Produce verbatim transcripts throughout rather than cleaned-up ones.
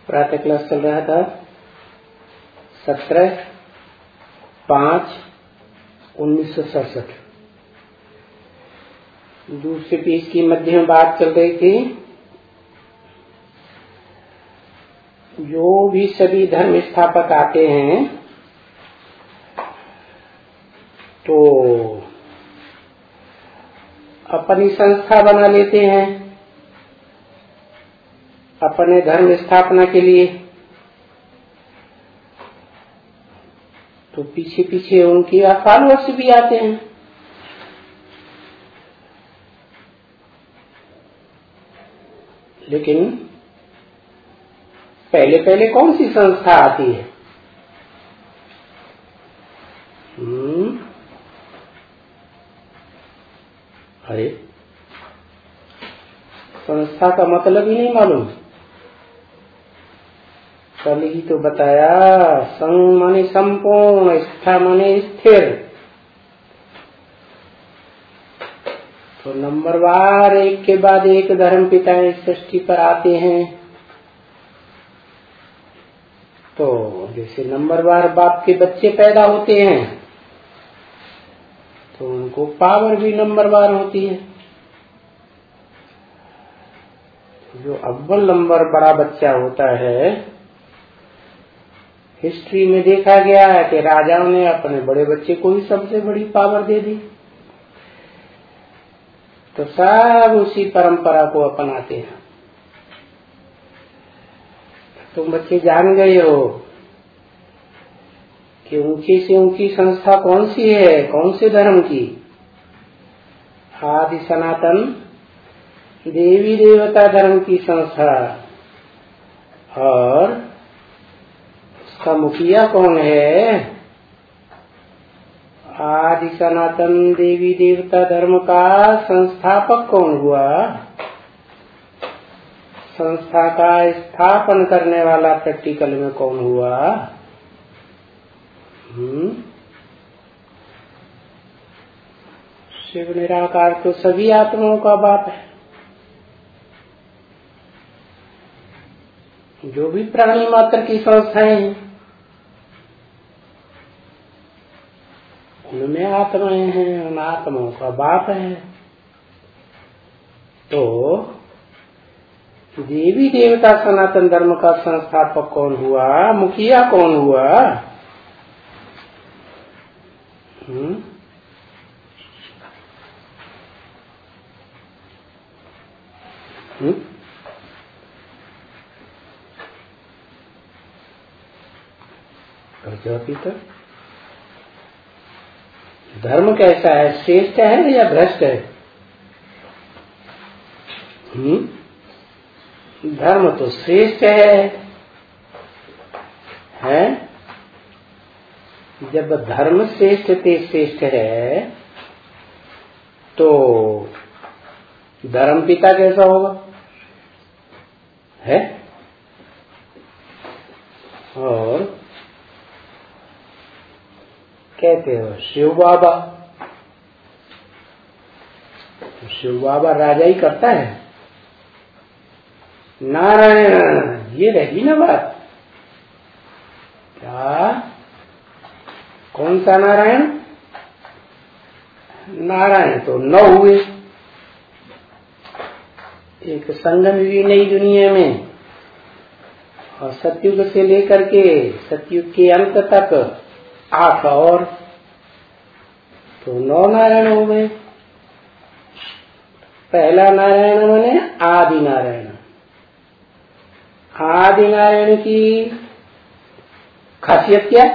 प्रातः क्लास चल रहा था सत्रह पांच उन्नीस सौ सड़सठ। दूसरे पेज की मध्य में बात चल रही थी। जो भी सभी धर्म स्थापक आते हैं तो अपनी संस्था बना लेते हैं अपने धर्म स्थापना के लिए। तो पीछे पीछे उनके फॉलोअर्स भी आते हैं। लेकिन पहले पहले कौन सी संस्था आती है? हम्म अरे संस्था का मतलब ही नहीं मालूम। कल ही तो बताया, संग माने संपूर्ण, स्था माने स्थिर। तो नंबरवार एक के बाद एक धर्म पिता इस सृष्टि पर आते हैं। तो जैसे नंबरवार बाप के बच्चे पैदा होते हैं तो उनको पावर भी नंबरवार होती है। जो अव्वल नंबर बड़ा बच्चा होता है, हिस्ट्री में देखा गया है कि राजाओं ने अपने बड़े बच्चे को ही सबसे बड़ी पावर दे दी। तो सब उसी परंपरा को अपनाते हैं। तुम बच्चे जान गए हो कि ऊंची से ऊंची संस्था कौन सी है, कौन से धर्म की? आदि सनातन देवी देवता धर्म की संस्था। और उसका मुखिया कौन है? आदि सनातन देवी देवता धर्म का संस्थापक कौन हुआ? संस्था का स्थापन करने वाला प्रैक्टिकल में कौन हुआ? हम्म शिव निराकार तो सभी आत्माओं का बाप है। जो भी प्राणी मात्र की संस्थाएं हैं उनमें आत्माएं हैं, उन आत्माओं का बाप है। तो देवी देवता सनातन धर्म का संस्थापक कौन हुआ? मुखिया कौन हुआ? हम्म हम्म तो धर्म कैसा है? श्रेष्ठ है या भ्रष्ट है? हम्म धर्म तो श्रेष्ठ है, है? जब धर्म श्रेष्ठ ते श्रेष्ठ है तो धर्म पिता कैसा होगा? है? और कहते हो शिव बाबा, तो शिव बाबा राजा ही करता है। नारायण, ये रही ना बात। क्या? कौन सा नारायण? नारायण तो नौ हुए। एक संगम भी नई दुनिया में, और सतयुग से लेकर के सतयुग के अंत तक आठ और, तो नौ नारायण हो गए। पहला नारायण माने आदि नारायण। आदि नारायण की खासियत क्या?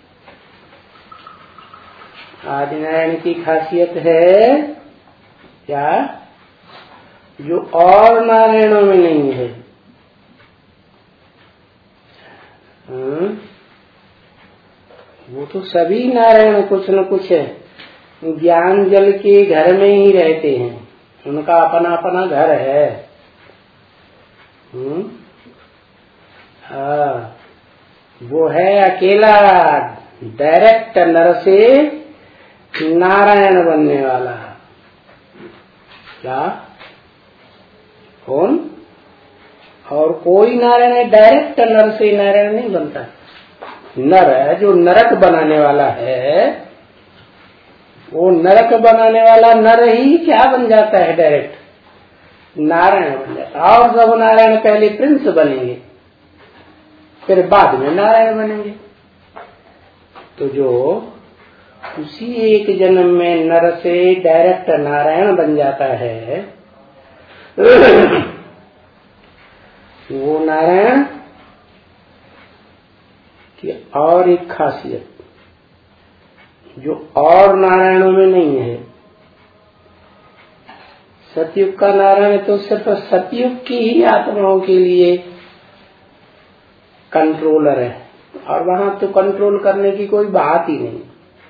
आदि नारायण की खासियत है क्या? जो और नारायणों में नहीं है। हुँ? वो तो सभी नारायण कुछ न कुछ है, ज्ञान जल के घर में ही रहते हैं। उनका अपना अपना घर है। हम्म हाँ, वो है अकेला डायरेक्ट नर से नारायण बनने वाला। क्या? कौन? और कोई नारायण डायरेक्ट नर से नारायण नहीं बनता। नर जो नरक बनाने वाला है, वो नरक बनाने वाला नर ही क्या बन जाता है, डायरेक्ट नारायण बन जाता है। और सब नारायण पहले प्रिंस बनेंगे, फिर बाद में नारायण बनेंगे। तो जो उसी एक जन्म में नर से डायरेक्ट नारायण बन जाता है, वो नारायण की और एक खासियत जो और नारायणों में नहीं है। सतयुग का नारायण तो सिर्फ सतयुग की ही आत्माओं के लिए कंट्रोलर है, और वहां तो कंट्रोल करने की कोई बात ही नहीं।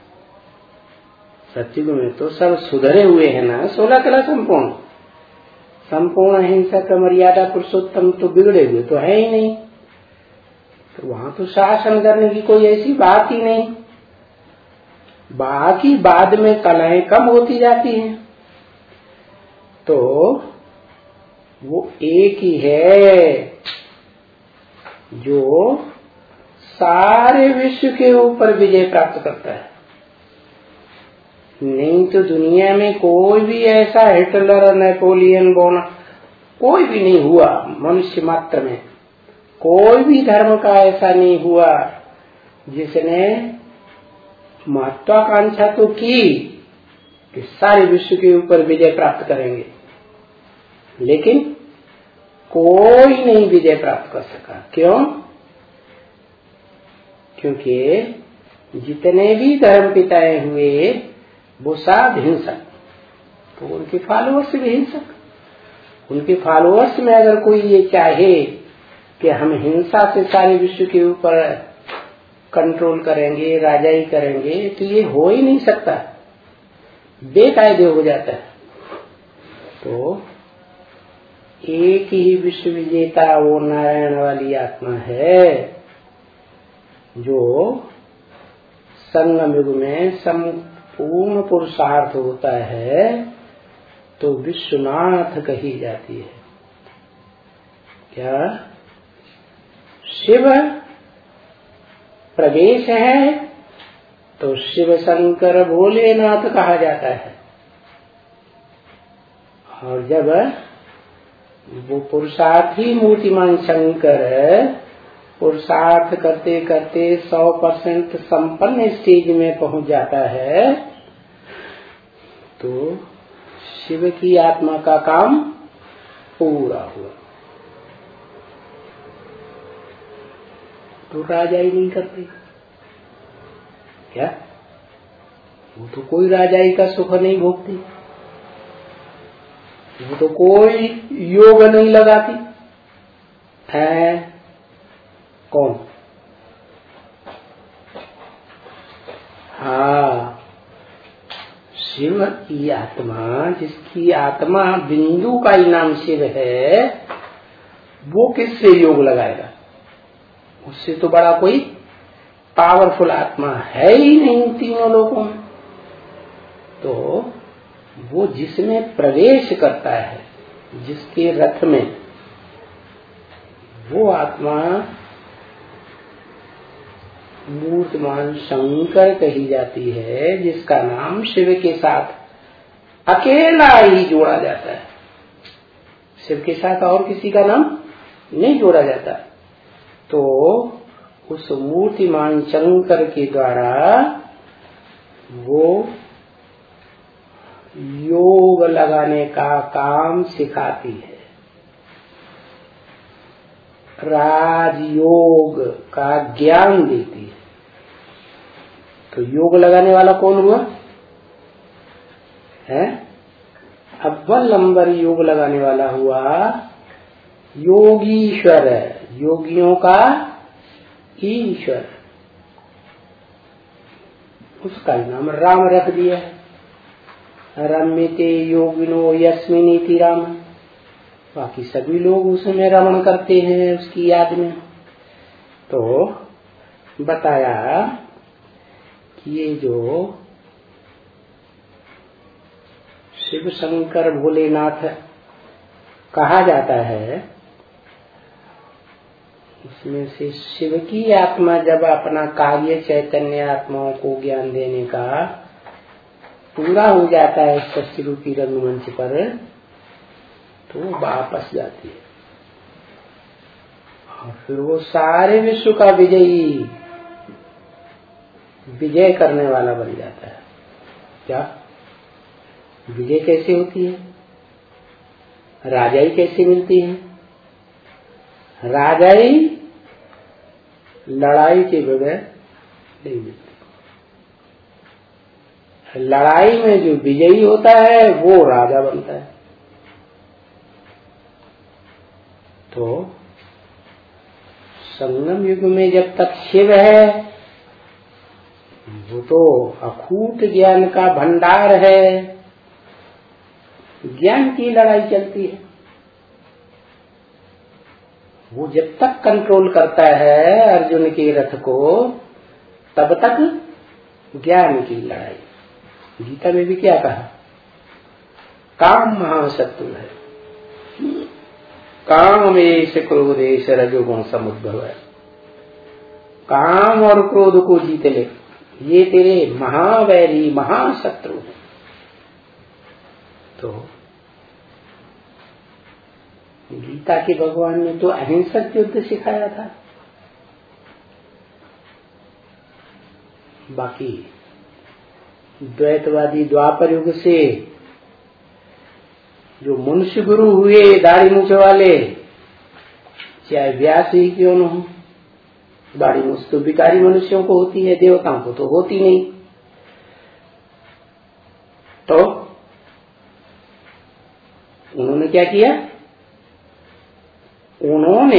सतयुग में तो सब सुधरे हुए हैं ना, सोलह कला संपूर्ण संपूर्ण अहिंसक मर्यादा पुरुषोत्तम तो बिगड़े हुए तो है ही नहीं। तो वहां तो शासन करने की कोई ऐसी बात ही नहीं। बाकी बाद में कलाएं कम होती जाती हैं, तो वो एक ही है जो सारे विश्व के ऊपर विजय प्राप्त करता है। नहीं तो दुनिया में कोई भी ऐसा हिटलर, नेपोलियन बोना कोई भी नहीं हुआ। मनुष्य मात्र में कोई भी धर्म का ऐसा नहीं हुआ जिसने महत्वाकांक्षा तो की कि सारे विश्व के ऊपर विजय प्राप्त करेंगे, लेकिन कोई नहीं विजय प्राप्त कर सका। क्यों? क्योंकि जितने भी धर्म पिताए हुए वो सब हिंसक, तो उनके फॉलोअर्स भी हिंसक। उनके फॉलोअर्स में अगर कोई ये चाहे कि हम हिंसा से सारे विश्व के ऊपर कंट्रोल करेंगे, राजाई करेंगे, तो ये हो ही नहीं सकता, बेकायदे हो जाता है। तो एक ही विश्व विजेता वो नारायण वाली आत्मा है जो संगम युग में संपूर्ण पुरुषार्थ होता है तो विश्वनाथ कही जाती है। क्या शिव प्रवेश है तो शिव शंकर भोलेनाथ कहा जाता है। और जब वो पुरुषार्थी मूर्तिमान शंकर पुरुषार्थ करते करते सौ परसेंट संपन्न स्टेज में पहुंच जाता है, तो शिव की आत्मा का काम पूरा हुआ। तो राजाई नहीं करते क्या? वो तो कोई राजाई का सुख नहीं भोगती, वो तो कोई योग नहीं लगाती है। कौन? हाँ, शिव की आत्मा, जिसकी आत्मा बिंदु का ही नाम शिव है, वो किससे योग लगाएगा? उससे तो बड़ा कोई पावरफुल आत्मा है ही नहीं तीनों लोगों में। तो वो जिसमें प्रवेश करता है, जिसके रथ में, वो आत्मा मूर्तिमान शंकर कही जाती है, जिसका नाम शिव के साथ अकेला ही जोड़ा जाता है। शिव के साथ और किसी का नाम नहीं जोड़ा जाता। तो उस मूर्तिमान शंकर के द्वारा वो योग लगाने का काम सिखाती है, राजयोग का ज्ञान देती है। तो योग लगाने वाला कौन हुआ है? अव्वल नंबर योग लगाने वाला हुआ योगीश्वर, योगियों का ईश्वर। उसका नाम राम रख दिया। रम्यते योगिनो यस्मिनीति राम। बाकी सभी लोग उसमें रमण करते हैं उसकी याद में। तो बताया कि ये जो शिव शंकर भोलेनाथ कहा जाता है, इसमें से शिव की आत्मा जब अपना कार्य चैतन्य आत्माओं को ज्ञान देने का पूरा हो जाता है सृष्टि रूपी रंगमंच पर, तो वापस जाती है और फिर वो सारे विश्व का विजयी विजय करने वाला बन जाता है। क्या विजय कैसे होती है? राजाई कैसे मिलती है? राजाई लड़ाई के बगैर नहीं मिलती। लड़ाई में जो विजयी होता है वो राजा बनता है। तो संगम युग में जब तक शिव है वो तो अखूट ज्ञान का भंडार है, ज्ञान की लड़ाई चलती है। वो जब तक कंट्रोल करता है अर्जुन के रथ को, तब तक ज्ञान की लड़ाई। गीता में भी क्या कहा? काम महाशत्रु है, काम एष क्रोधेश रजोगुण समुद्भव है। काम और क्रोध को जीत ले, ये तेरे महावैरी महाशत्रु है। तो गीता के भगवान ने तो अहिंसक युद्ध सिखाया था। बाकी द्वैतवादी द्वापर युग से जो मनुष्य गुरु हुए दाढ़ी मूछ वाले, चाहे व्यास ही क्यों न हो, दाढ़ी मूछ तो भिखारी मनुष्यों को होती है, देवताओं को तो होती नहीं। तो उन्होंने क्या किया? उन्होंने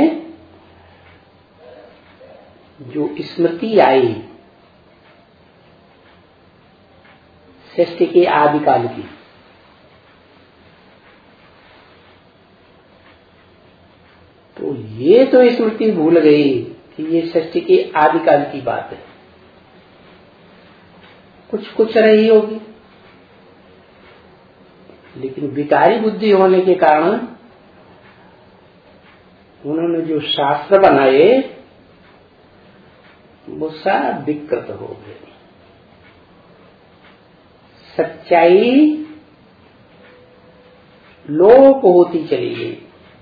जो स्मृति आई सृष्टि के आदिकाल की, तो ये तो स्मृति भूल गई कि ये सृष्टि के आदिकाल की बात है। कुछ कुछ रही होगी, लेकिन विकारी बुद्धि होने के कारण उन्होंने जो शास्त्र बनाए वो सब विकृत हो गए। सच्चाई लोप होती चली गई।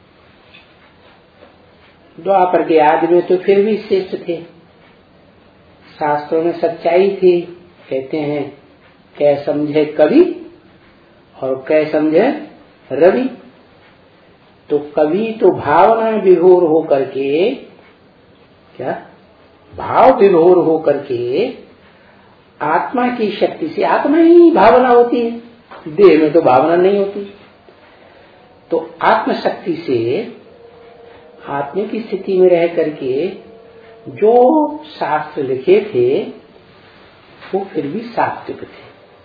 द्वापर के आदि में तो फिर भी श्रेष्ठ थे, शास्त्रों में सच्चाई थी। कहते हैं कै समझे कवि और कै समझे रवि। तो कवि तो भावना विभोर हो करके, क्या भाव विभोर हो करके आत्मा की शक्ति से, आत्मा ही भावना होती है, देह में तो भावना नहीं होती। तो आत्म शक्ति से आत्मा की स्थिति में रह करके जो शास्त्र लिखे थे वो फिर भी सात्विक थे।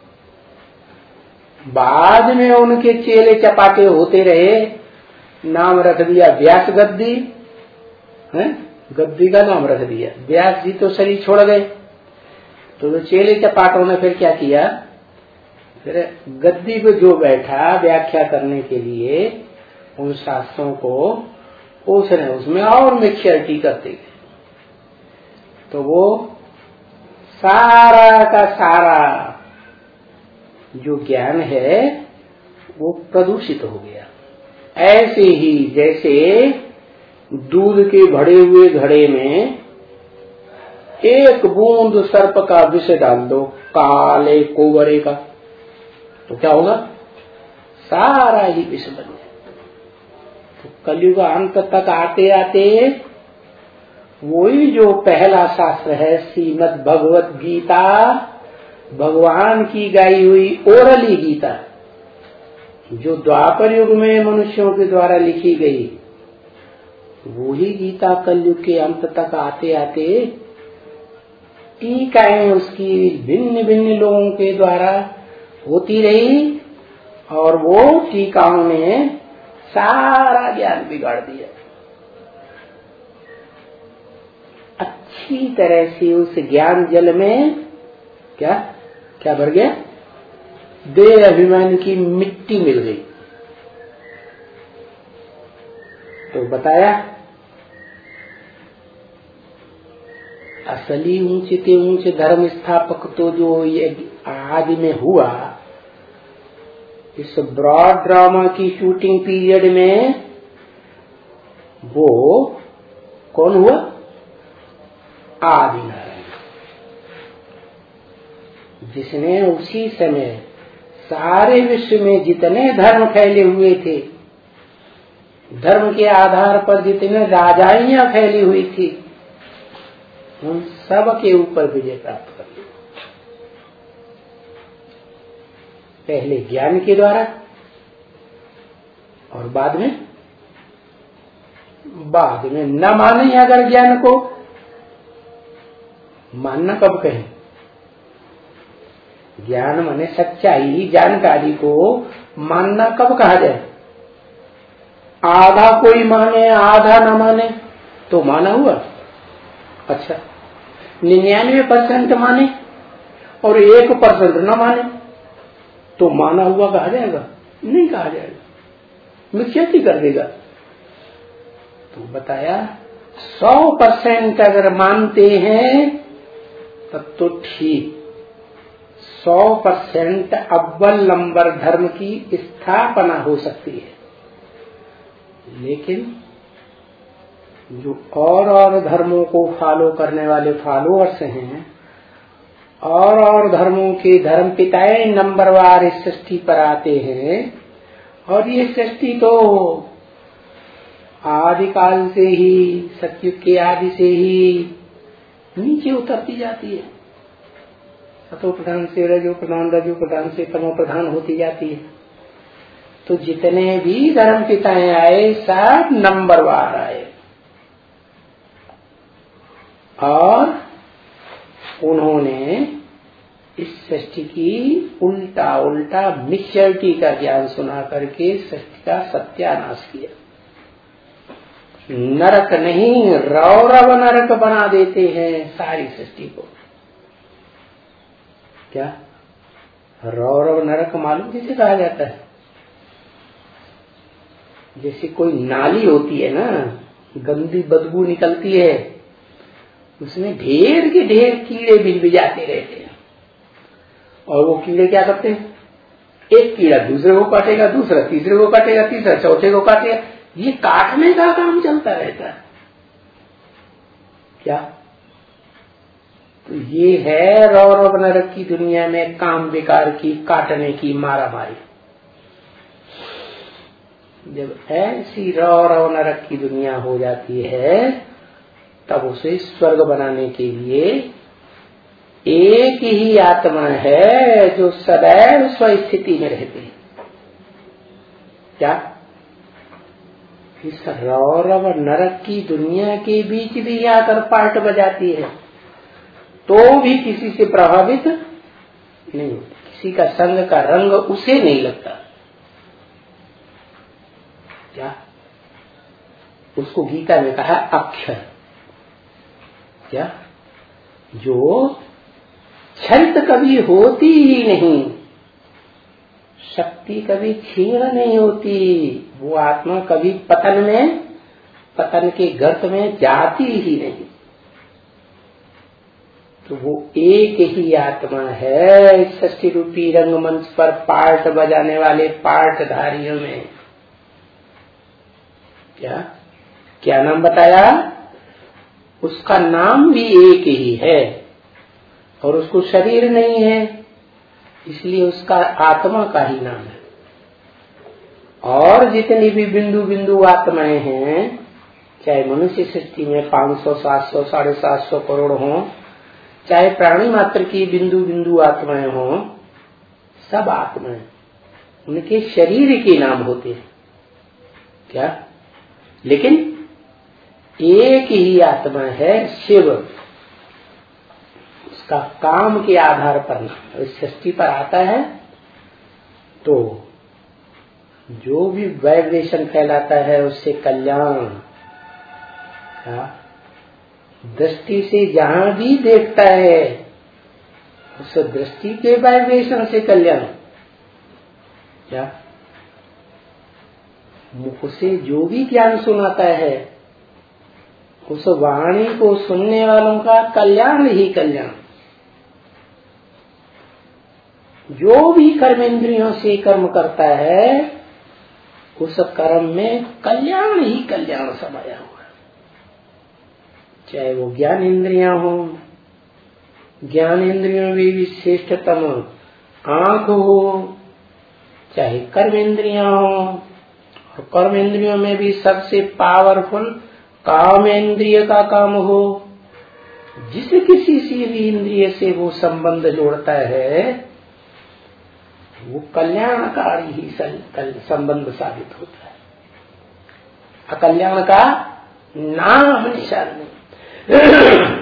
बाद में उनके चेले चपाटे होते रहे, नाम रख दिया व्यास गद्दी, है गद्दी का नाम रख दिया। व्यास जी तो शरीर छोड़ गए, तो चेले चपाटों ने फिर क्या किया? फिर गद्दी पे जो बैठा व्याख्या करने के लिए उन शास्त्रों को, उसने उसमें और मेच्योरिटी करते गए। तो वो सारा का सारा जो ज्ञान है वो प्रदूषित हो गया। ऐसे ही जैसे दूध के भरे हुए घड़े में एक बूंद सर्प का विष डाल दो, काले कोवरे का, तो क्या होगा? सारा ही विष बन जाए। तो कलयुग अंत तक आते आते वही जो पहला शास्त्र है श्रीमद् भगवत गीता, भगवान की गाई हुई ओरली गीता, जो द्वापर युग में मनुष्यों के द्वारा लिखी गई, वही गीता कलयुग के अंत तक आते आते टीकाएं उसकी भिन्न भिन्न लोगों के द्वारा होती रही, और वो टीकाओं ने सारा ज्ञान बिगाड़ दिया। अच्छी तरह से उस ज्ञान जल में क्या क्या भर गया? देह अभिमान की मिट्टी मिल गई। तो बताया असली ऊंचे के ऊंचे धर्म स्थापक तो जो ये आदि में हुआ, इस ब्रॉड ड्रामा की शूटिंग पीरियड में वो कौन हुआ? आदि नारायण, जिसने उसी समय सारे विश्व में जितने धर्म फैले हुए थे, धर्म के आधार पर जितने राजाइयां फैली हुई थी, उन सब के ऊपर विजय प्राप्त कर ली। पहले ज्ञान के द्वारा और बाद में बाद में न माने अगर ज्ञान को, मानना कब कहें? ज्ञान माने सच्चाई, जानकारी को मानना कब कहा जाए? आधा कोई माने आधा न माने तो माना हुआ। अच्छा, निन्यानवे परसेंट माने और एक परसेंट न माने तो माना हुआ कहा जाएगा? नहीं कहा जाएगा, मिथ्यात्व कर देगा। तो बताया सौ परसेंट अगर मानते हैं तब तो ठीक, सौ परसेंट अव्वल नंबर धर्म की स्थापना हो सकती है। लेकिन जो और और धर्मों को फॉलो करने वाले फॉलोअर्स हैं, और और धर्मों के धर्म पिताएं नंबरवार इस सृष्टि पर आते हैं, और ये सृष्टि तो आदिकाल से ही, सतयुग के आदि से ही नीचे उतरती जाती है। सतो प्रधान से रजो प्रधान, रजो प्रधान से तमो प्रधान होती जाती है। तो जितने भी धर्म पिताएं आए सब नंबरवार आए, और उन्होंने इस सृष्टि की उल्टा उल्टा मिक्सचरिटी का ज्ञान सुना करके सृष्टि का सत्यानाश किया। नरक नहीं, रौरव नरक बना देते हैं सारी सृष्टि को। क्या रौरव नरक मालूम किसे कहा जाता है? जैसे कोई नाली होती है ना, गंदी बदबू निकलती है, उसमें ढेर के ढेर कीड़े बिलबिलाते रहते हैं, और वो कीड़े क्या करते हैं? एक कीड़ा दूसरे को काटेगा, दूसरा तीसरे को काटेगा, तीसरा चौथे को काटेगा, ये काटने का काम चलता रहता है। क्या? तो ये है रौरव नरक की दुनिया में काम विकार की, काटने की मारा मारी। जब ऐसी रौरव नरक की दुनिया हो जाती है, तब उसे स्वर्ग बनाने के लिए एक ही आत्मा है जो सदैव स्वस्थिति में रहती है। क्या? इस रौरव नरक की दुनिया के बीच भी आकर पार्ट बजाती है, तो भी किसी से प्रभावित नहीं होती, किसी का संग का रंग उसे नहीं लगता। क्या? उसको गीता में कहा अक्षर। क्या? जो क्षरित कभी होती ही नहीं, शक्ति कभी क्षीण नहीं होती, वो आत्मा कभी पतन में, पतन के गर्त में जाती ही नहीं। तो वो एक ही आत्मा है इस सृष्टि रूपी रंगमंच पर पार्ट बजाने वाले पार्टधारियों में। क्या क्या नाम बताया? उसका नाम भी एक ही है, और उसको शरीर नहीं है, इसलिए उसका आत्मा का ही नाम है। और जितनी भी बिंदु बिंदु आत्माएं हैं, चाहे मनुष्य सृष्टि में पांच सौ, सात सौ, साढ़े सात सौ करोड़ हों, चाहे प्राणी मात्र की बिंदु बिंदु आत्माएं हों, सब आत्माएं, उनके शरीर के नाम होते हैं। क्या? लेकिन एक ही आत्मा है शिव, उसका काम के आधार पर नाम इस सृष्टि पर आता है। तो जो भी वाइब्रेशन फैलाता है उससे कल्याण, दृष्टि से जहां भी देखता है उस दृष्टि के वाइब्रेशन से कल्याण। क्या? मुख से जो भी ज्ञान सुनाता है उस वाणी को सुनने वालों का कल्याण ही कल्याण। जो भी कर्मेंद्रियों से कर्म करता है उस कर्म में कल्याण ही कल्याण समाया हुआ है। चाहे वो ज्ञान इंद्रियां हो, ज्ञान इंद्रियों में भी श्रेष्ठतम आंख हो, चाहे कर्म इंद्रियां हो, और कर्म इंद्रियों में भी सबसे पावरफुल काम इंद्रिय का काम हो। जिस किसी सी भी इंद्रिय से वो संबंध जोड़ता है वो कल्याणकारी ही संबंध साबित होता है। अकल्याण का नाम निशान नहीं।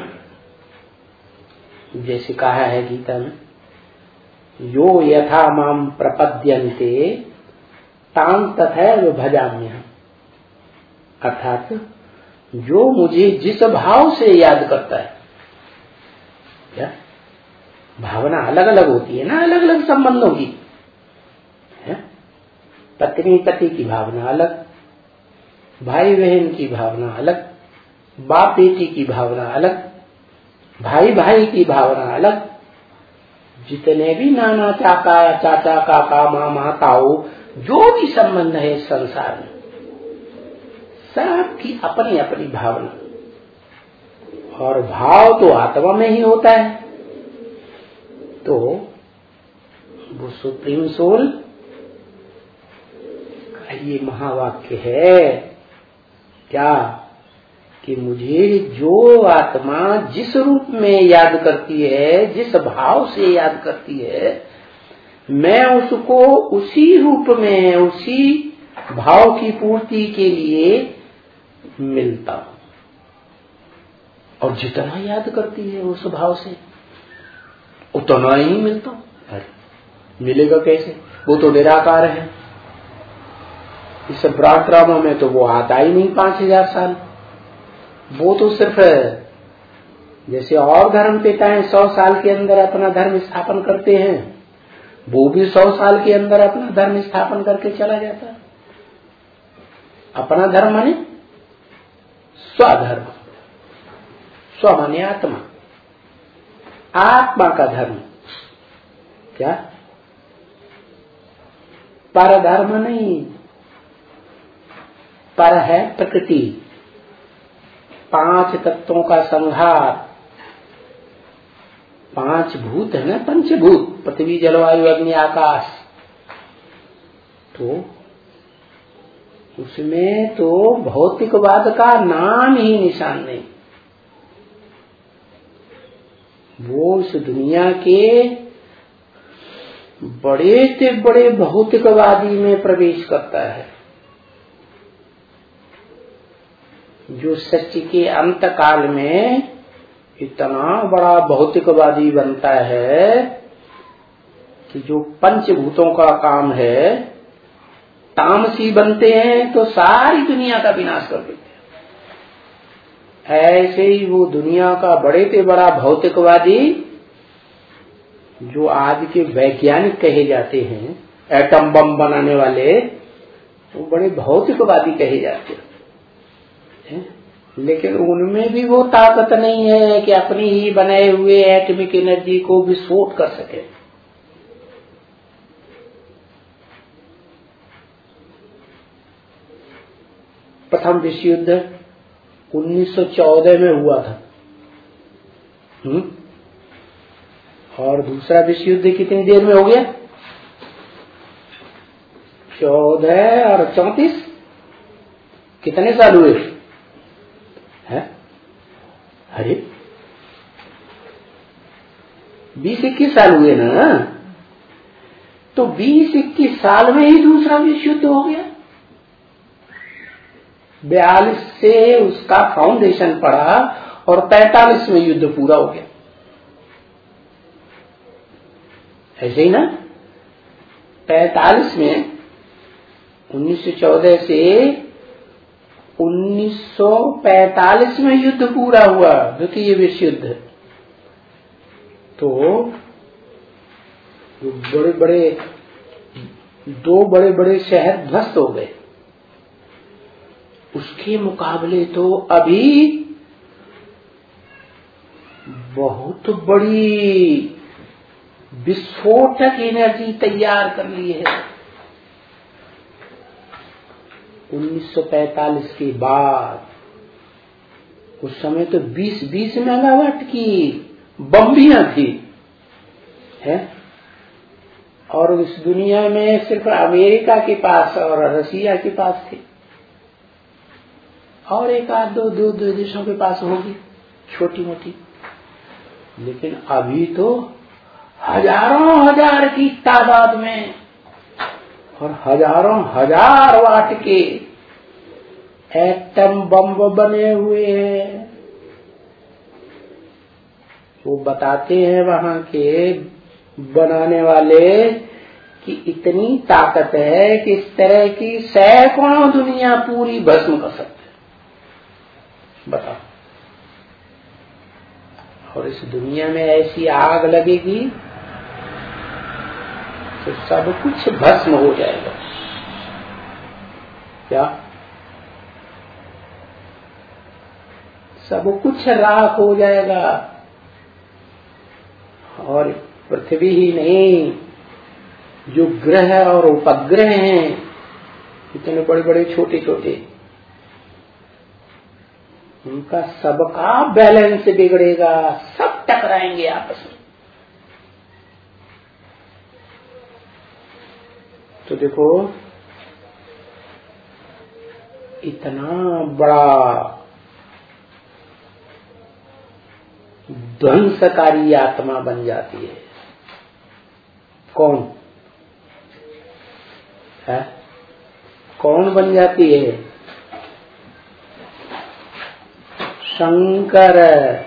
जैसे कहा है गीता में, यो यथा माम प्रपद्यन्ते तां तथैव भजाम्यहम्। अर्थात जो मुझे जिस भाव से याद करता है, क्या भावना अलग अलग होती है ना, अलग अलग संबंधों की है। पत्नी पति की भावना अलग, भाई बहन की भावना अलग, बाप बेटी की भावना अलग, भाई भाई की भावना अलग, जितने भी नाना चाचा चाचा काका मामा ताऊ जो भी संबंध है इस संसार में, सबकी अपनी अपनी भावना, और भाव तो आत्मा में ही होता है। तो वो सुप्रीम सोल का ये महावाक्य है क्या कि मुझे जो आत्मा जिस रूप में याद करती है, जिस भाव से याद करती है, मैं उसको उसी रूप में उसी भाव की पूर्ति के लिए मिलता हूं। और जितना याद करती है उस भाव से उतना ही मिलता हूं। अरे मिलेगा कैसे, वो तो निराकार है। इस पराक्रमों में तो वो आता ही नहीं पांच हजार साल। वो तो सिर्फ जैसे और धर्म पिताएं सौ साल के अंदर अपना धर्म स्थापन करते हैं, वो भी सौ साल के अंदर अपना धर्म स्थापन करके चला जाता है। अपना धर्म माने स्वधर्म, स्व माने आत्मा, आत्मा का धर्म। क्या पर धर्म नहीं, पर है प्रकृति, पांच तत्वों का संहार। पांच भूत है ना, पंचभूत, पृथ्वी जल वायु अग्नि आकाश। तो उसमें तो भौतिकवाद का नाम ही निशान नहीं। वो इस दुनिया के बड़े से बड़े भौतिकवादी में प्रवेश करता है, जो सृष्टि के अंत काल में इतना बड़ा भौतिकवादी बनता है कि जो पंचभूतों का काम है, तामसी बनते हैं तो सारी दुनिया का विनाश कर देते हैं। ऐसे ही वो दुनिया का बड़े से बड़ा भौतिकवादी, जो आज के वैज्ञानिक कहे जाते हैं, एटम बम बनाने वाले, वो बड़े भौतिकवादी कहे जाते हैं। लेकिन उनमें भी वो ताकत नहीं है कि अपनी ही बनाए हुए एटमिक एनर्जी को विस्फोट कर सके। प्रथम विश्व युद्ध उन्नीस सौ चौदह में हुआ था, हुँ? और दूसरा विश्व युद्ध कितनी देर में हो गया? चौदह और चौंतीस, कितने साल हुए हैं? अरे बीस इक्कीस साल हुए ना। तो बीस इक्कीस साल में ही दूसरा विश्व युद्ध हो गया। बयालीस से उसका फाउंडेशन पड़ा और पैंतालीस में युद्ध पूरा हो गया। ऐसे ही ना, पैंतालीस में उन्नीस सौ चौदह से उन्नीस सौ पैंतालीस में युद्ध पूरा हुआ, द्वितीय विश्व युद्ध। तो बड़े बड़े दो बड़े बड़े शहर ध्वस्त हो गए। उसके मुकाबले तो अभी बहुत बड़ी विस्फोटक एनर्जी तैयार कर ली है। उन्नीस सौ पैंतालीस के बाद उस समय तो बीस बीस मेगावाट की बम्बियां थी है, और इस दुनिया में सिर्फ अमेरिका के पास और रसिया के पास थी, और एक आध दो दो दो देशों के पास होगी छोटी मोटी। लेकिन अभी तो हजारों हजार की तादाद में और हजारों हजार वाट के एटम बम बने हुए हैं। वो बताते हैं वहां के बनाने वाले कि इतनी ताकत है कि इस तरह की सैकड़ों दुनिया पूरी भस्म कर सकते हैं। बताओ, और इस दुनिया में ऐसी आग लगेगी तो सब कुछ भस्म हो जाएगा। क्या? सब कुछ राख हो जाएगा, और पृथ्वी ही नहीं, जो ग्रह और उपग्रह हैं इतने बड़े बड़े छोटे छोटे, उनका सबका बैलेंस बिगड़ेगा, सब टकराएंगे आपस में। तो देखो, इतना बड़ा ध्वंसकारी आत्मा बन जाती है। कौन है? कौन बन जाती है? शंकर,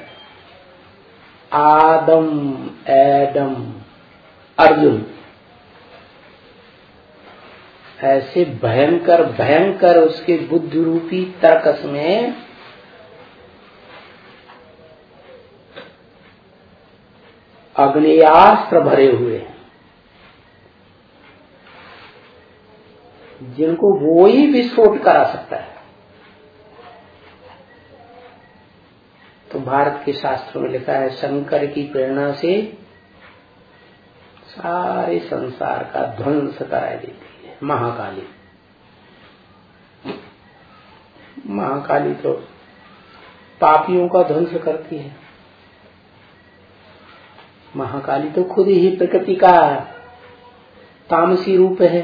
आदम, एडम, अर्जुन, ऐसे भयंकर भयंकर उसके बुद्धि रूपी तर्कस में अग्नेयास्त्र भरे हुए हैं, जिनको वो ही विस्फोट करा सकता है। तो भारत के शास्त्रों में लिखा है, शंकर की प्रेरणा से सारे संसार का ध्वंस करा देती है महाकाली। महाकाली तो पापियों का ध्वंस करती है। महाकाली तो खुद ही प्रकृति का तामसी रूप है,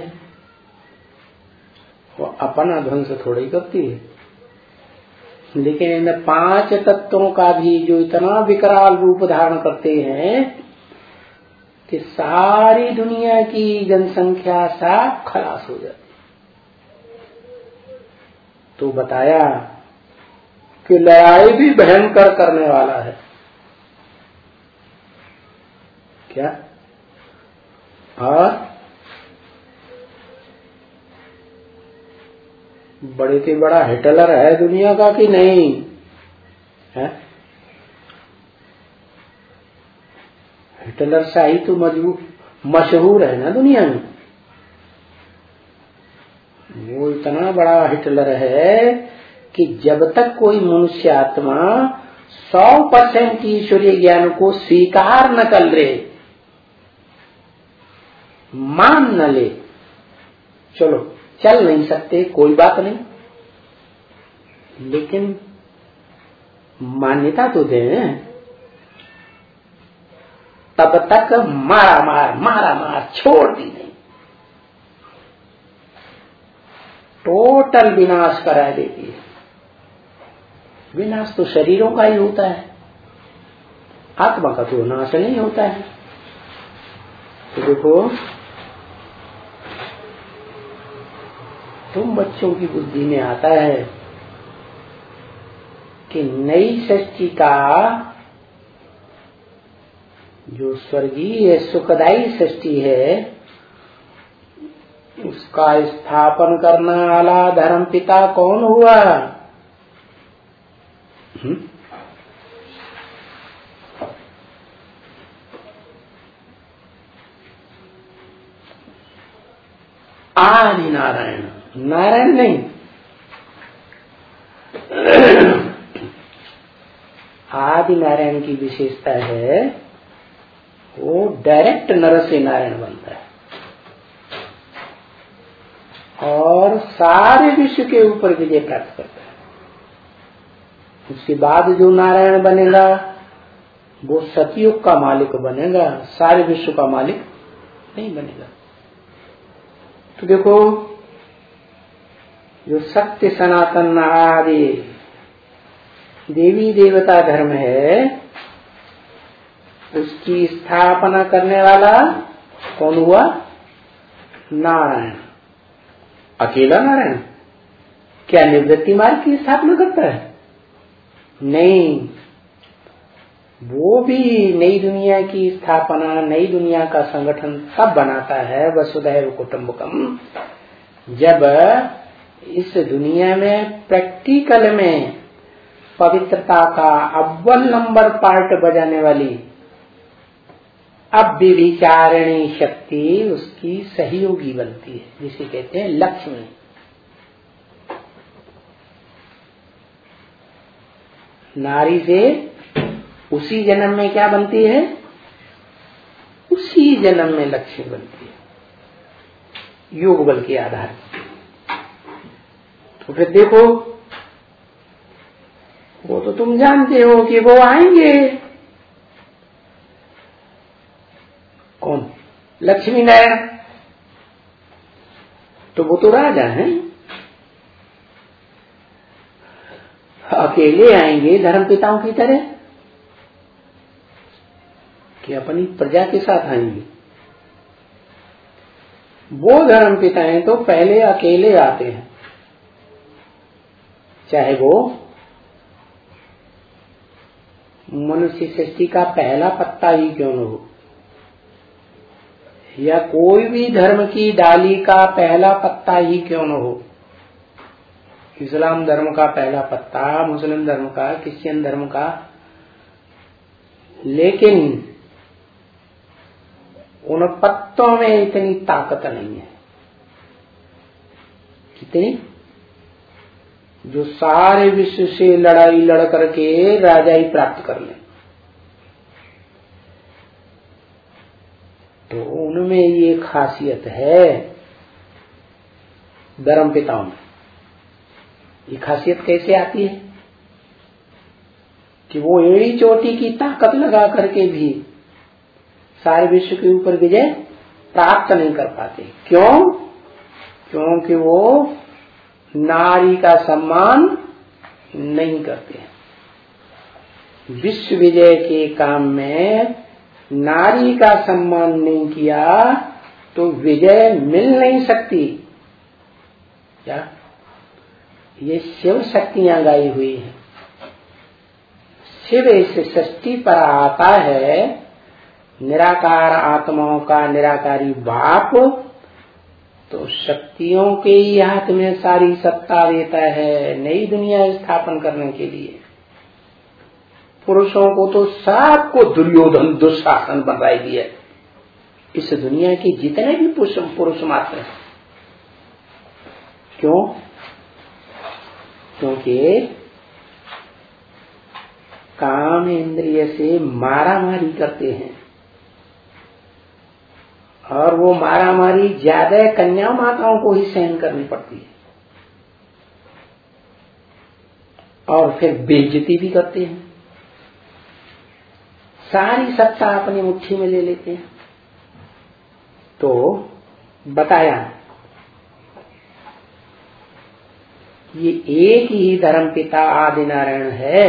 वो अपना ध्वंस थोड़ा ही करती है। लेकिन इन पांच तत्वों का भी जो इतना विकराल रूप धारण करते हैं कि सारी दुनिया की जनसंख्या साफ खलास हो जाती। तो बताया कि लड़ाई भी भयंकर करने वाला है। क्या? और बड़े से बड़ा हिटलर है दुनिया का कि नहीं है? हिटलर शाही तो मजबूत मशहूर है ना दुनिया में। वो इतना बड़ा हिटलर है कि जब तक कोई मनुष्य आत्मा सौ परसेंट ईश्वरीय ज्ञान को स्वीकार न कर ले, मान न ले, चलो चल नहीं सकते कोई बात नहीं, लेकिन मान्यता तो दें, तब तक मारा मार मारा मार छोड़ दी नहीं, टोटल विनाश करा देती है। विनाश तो शरीरों का ही होता है, आत्मा का तो नाश नहीं होता है। तो देखो, तुम बच्चों की बुद्धि में आता है कि नई सृष्टि का जो स्वर्गीय सुखदायी सृष्टि है, उसका स्थापन करने वाला धर्म पिता कौन हुआ? हुँ? आदि नारायण, नारायण नहीं, आदि नारायण की विशेषता है, वो डायरेक्ट नर से नारायण बनता है और सारे विश्व के ऊपर विजय प्राप्त करता है। उसके बाद जो नारायण बनेगा वो सतयुग का मालिक बनेगा, सारे विश्व का मालिक नहीं बनेगा। तो देखो, जो सत्य सनातन आदि देवी देवता धर्म है, उसकी स्थापना करने वाला कौन हुआ? नारायण। अकेला नारायण क्या निवृत्ति मार्ग की स्थापना करता है? नहीं, वो भी नई दुनिया की स्थापना, नई दुनिया का संगठन तब बनाता है वसुधैव कुटुंबकम, जब इस दुनिया में प्रैक्टिकल में पवित्रता का अव्वल नंबर पार्ट बजाने वाली अव्यभिचारिणी शक्ति उसकी सहयोगी बनती है, जिसे कहते हैं लक्ष्मी। नारी से उसी जन्म में क्या बनती है? उसी जन्म में लक्ष्मी बनती है, योग बल के आधार पर। तो फिर देखो, वो तो तुम जानते हो कि वो आएंगे कौन? लक्ष्मी नारायण। तो वो तो राजा हैं, अकेले आएंगे धर्म पिताओं की तरह कि अपनी प्रजा के साथ आएंगे? वो धर्म पिता हैं तो पहले अकेले आते हैं, चाहे वो मनुष्य सृष्टि का पहला पत्ता ही क्यों न हो, या कोई भी धर्म की डाली का पहला पत्ता ही क्यों न हो, इस्लाम धर्म का पहला पत्ता, मुस्लिम धर्म का, क्रिश्चियन धर्म का, लेकिन उन पत्तों में इतनी ताकत नहीं है। कितनी? जो सारे विश्व से लड़ाई लड़ करके राजाई प्राप्त कर ले। तो उनमें ये खासियत है धर्म पिताओं में। ये खासियत कैसे आती है कि वो एड़ी चोटी की ताकत लगा करके भी सारे विश्व के ऊपर विजय प्राप्त नहीं कर पाते। क्यों? क्योंकि वो नारी का सम्मान नहीं करते। विश्व विजय के काम में नारी का सम्मान नहीं किया तो विजय मिल नहीं सकती। क्या ये शिव शक्तियां गाई हुई हैं। शिव इस सृष्टि पर आता है, निराकार आत्माओं का निराकारी बाप, तो शक्तियों के ही हाथ में सारी सत्ता देता है नई दुनिया स्थापन करने के लिए। पुरुषों को तो सबको दुर्योधन दुशासन बनाई दिया। इस दुनिया के जितने भी पुरुष पुरुष मात्र हैं। क्यों? क्योंकि काम इंद्रिय से मारामारी करते हैं और वो मारामारी ज्यादा कन्या माताओं को ही सहन करनी पड़ती है और फिर बेइज्जती भी करते हैं, सारी सत्ता अपनी मुट्ठी में ले लेते हैं। तो बताया ये एक ही धर्म पिता आदि नारायण है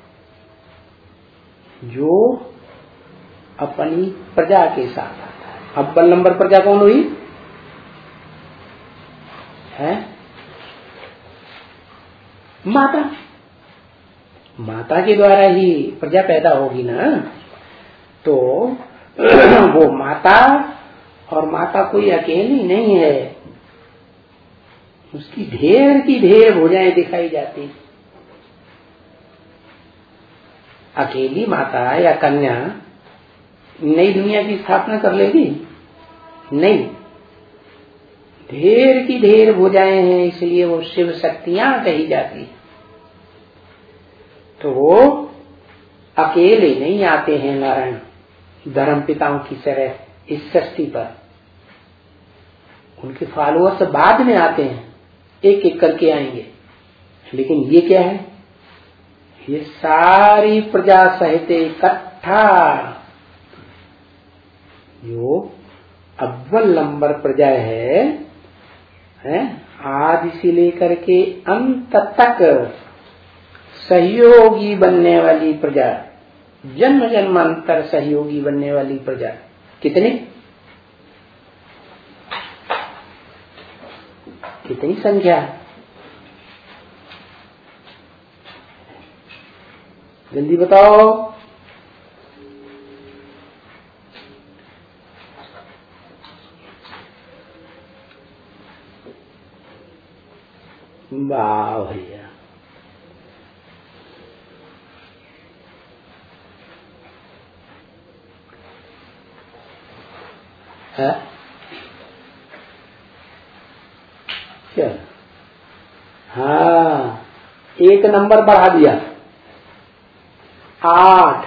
जो अपनी प्रजा के साथ आता है। अव्वल नंबर प्रजा कौन हुई है? माता। माता के द्वारा ही प्रजा पैदा होगी ना। तो वो माता, और माता कोई अकेली नहीं है, उसकी ढेर की ढेर भुजाएं दिखाई जाती। अकेली माता या कन्या नई दुनिया की स्थापना कर लेगी? नहीं, ढेर की ढेर भुजाएं हैं, इसलिए वो शिव शक्तियां कही जाती है। तो वो अकेले नहीं आते हैं नारायण धर्म पिताओं की तरह इस सृष्टि पर, उनके फॉलोअर्स बाद में आते हैं, एक एक करके आएंगे। लेकिन ये क्या है, ये सारी प्रजा सहित इकट्ठा जो अव्वल नंबर प्रजा है, है आदि से लेकर के अंत तक सहयोगी बनने वाली प्रजा, जन्म जन्मांतर सहयोगी बनने वाली प्रजा कितनी कितनी संख्या, जल्दी बताओ। वाह भैया, है क्या? हाँ, एक नंबर बढ़ा दिया, आठ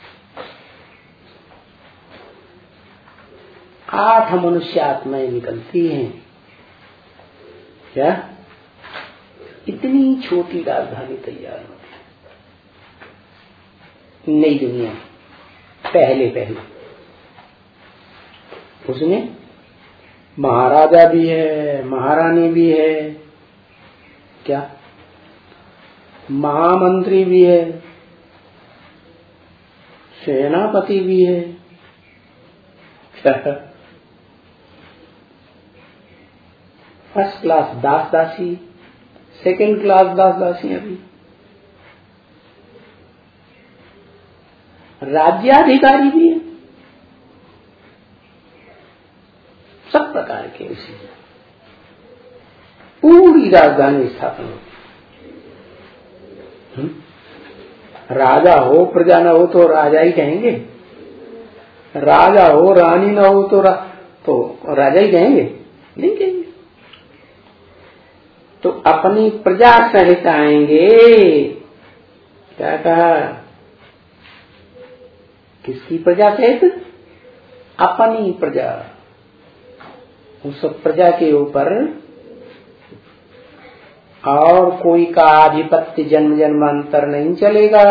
आठ मनुष्य आत्माएं निकलती हैं। क्या इतनी छोटी राजधानी तैयार होती है नई दुनिया, पहले पहले उसमें महाराजा भी है, महारानी भी है, क्या महामंत्री भी है, सेनापति भी है, क्या फर्स्ट क्लास दास दासी, सेकेंड क्लास दास दासी, अभी राज्याधिकारी भी है, सब प्रकार के उसी पूरी राजधानी स्थापना होती। राजा हो प्रजा न हो तो राजा ही कहेंगे, राजा हो रानी न हो तो रा, तो राजा ही कहेंगे, नहीं कहेंगे। तो अपनी प्रजा सहित आएंगे। क्या कहा, किसकी प्रजा सहित? अपनी प्रजा। उस प्रजा के ऊपर और कोई का आधिपत्य जन्म जन्मांतर नहीं चलेगा।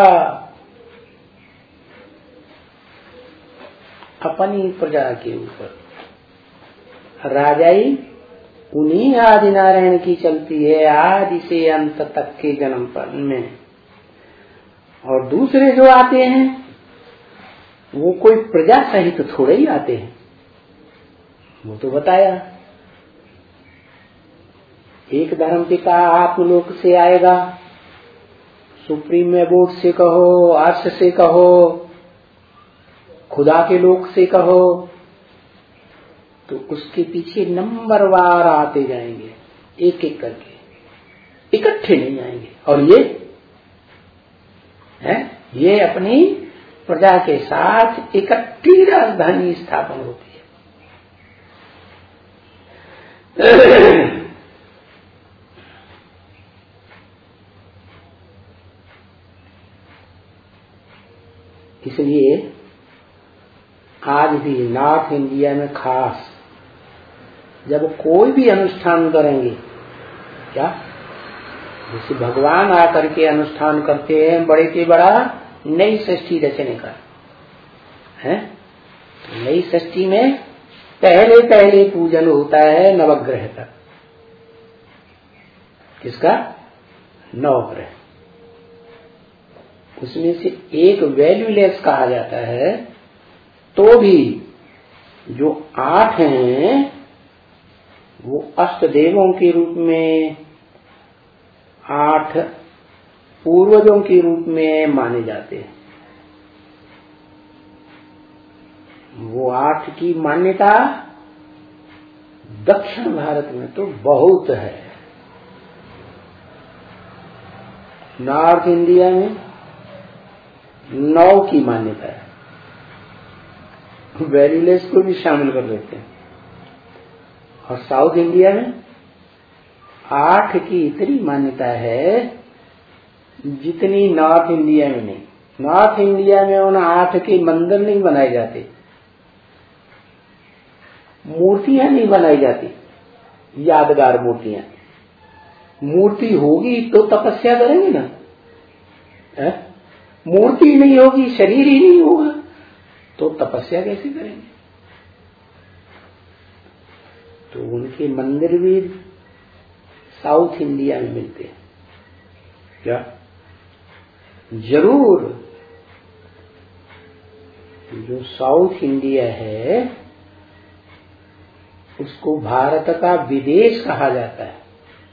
अपनी प्रजा के ऊपर राजाई उन्हीं आदि नारायण की चलती है, आदि से अंत तक के जन्म पर में। और दूसरे जो आते हैं वो कोई प्रजा सहित थोड़े ही आते हैं, वो तो बताया। एक धर्म पिता आत्मलोक से आएगा, सुप्रीम एबोर्ड से कहो, अर्श से कहो, खुदा के लोक से कहो, तो उसके पीछे नंबरवार आते जाएंगे, एक एक करके, इकट्ठे नहीं आएंगे। और ये है, ये अपनी प्रजा के साथ इकट्ठी राजधानी स्थापन होती है। इसलिए आज भी नॉर्थ इंडिया में खास जब कोई भी अनुष्ठान करेंगे, क्या जैसे भगवान आकर के अनुष्ठान करते हैं बड़े से बड़ा नई सृष्टि रचने का है, तो नई सृष्टि में पहले पहले पूजन होता है नवग्रह का। किसका? नवग्रह। उसमें से एक वैल्यूलेस कहा जाता है, तो भी जो आठ हैं वो अष्ट देवों के रूप में, आठ पूर्वजों के रूप में माने जाते हैं। वो आठ की मान्यता दक्षिण भारत में तो बहुत है। नॉर्थ इंडिया में नौ की मान्यता है, वैल्यूलेस को भी शामिल कर लेते हैं। और साउथ इंडिया में आठ की इतनी मान्यता है जितनी नॉर्थ इंडिया में नहीं। नॉर्थ इंडिया में उन आठ के मंदिर नहीं बनाए जाते, मूर्तियां नहीं बनाई जाती, यादगार मूर्तियां। मूर्ति होगी तो तपस्या करेंगे ना, है? मूर्ति नहीं होगी, शरीर ही नहीं होगा तो तपस्या कैसे करेंगे? तो उनके मंदिर भी साउथ इंडिया में मिलते हैं क्या? जरूर। जो साउथ इंडिया है उसको भारत का विदेश कहा जाता है।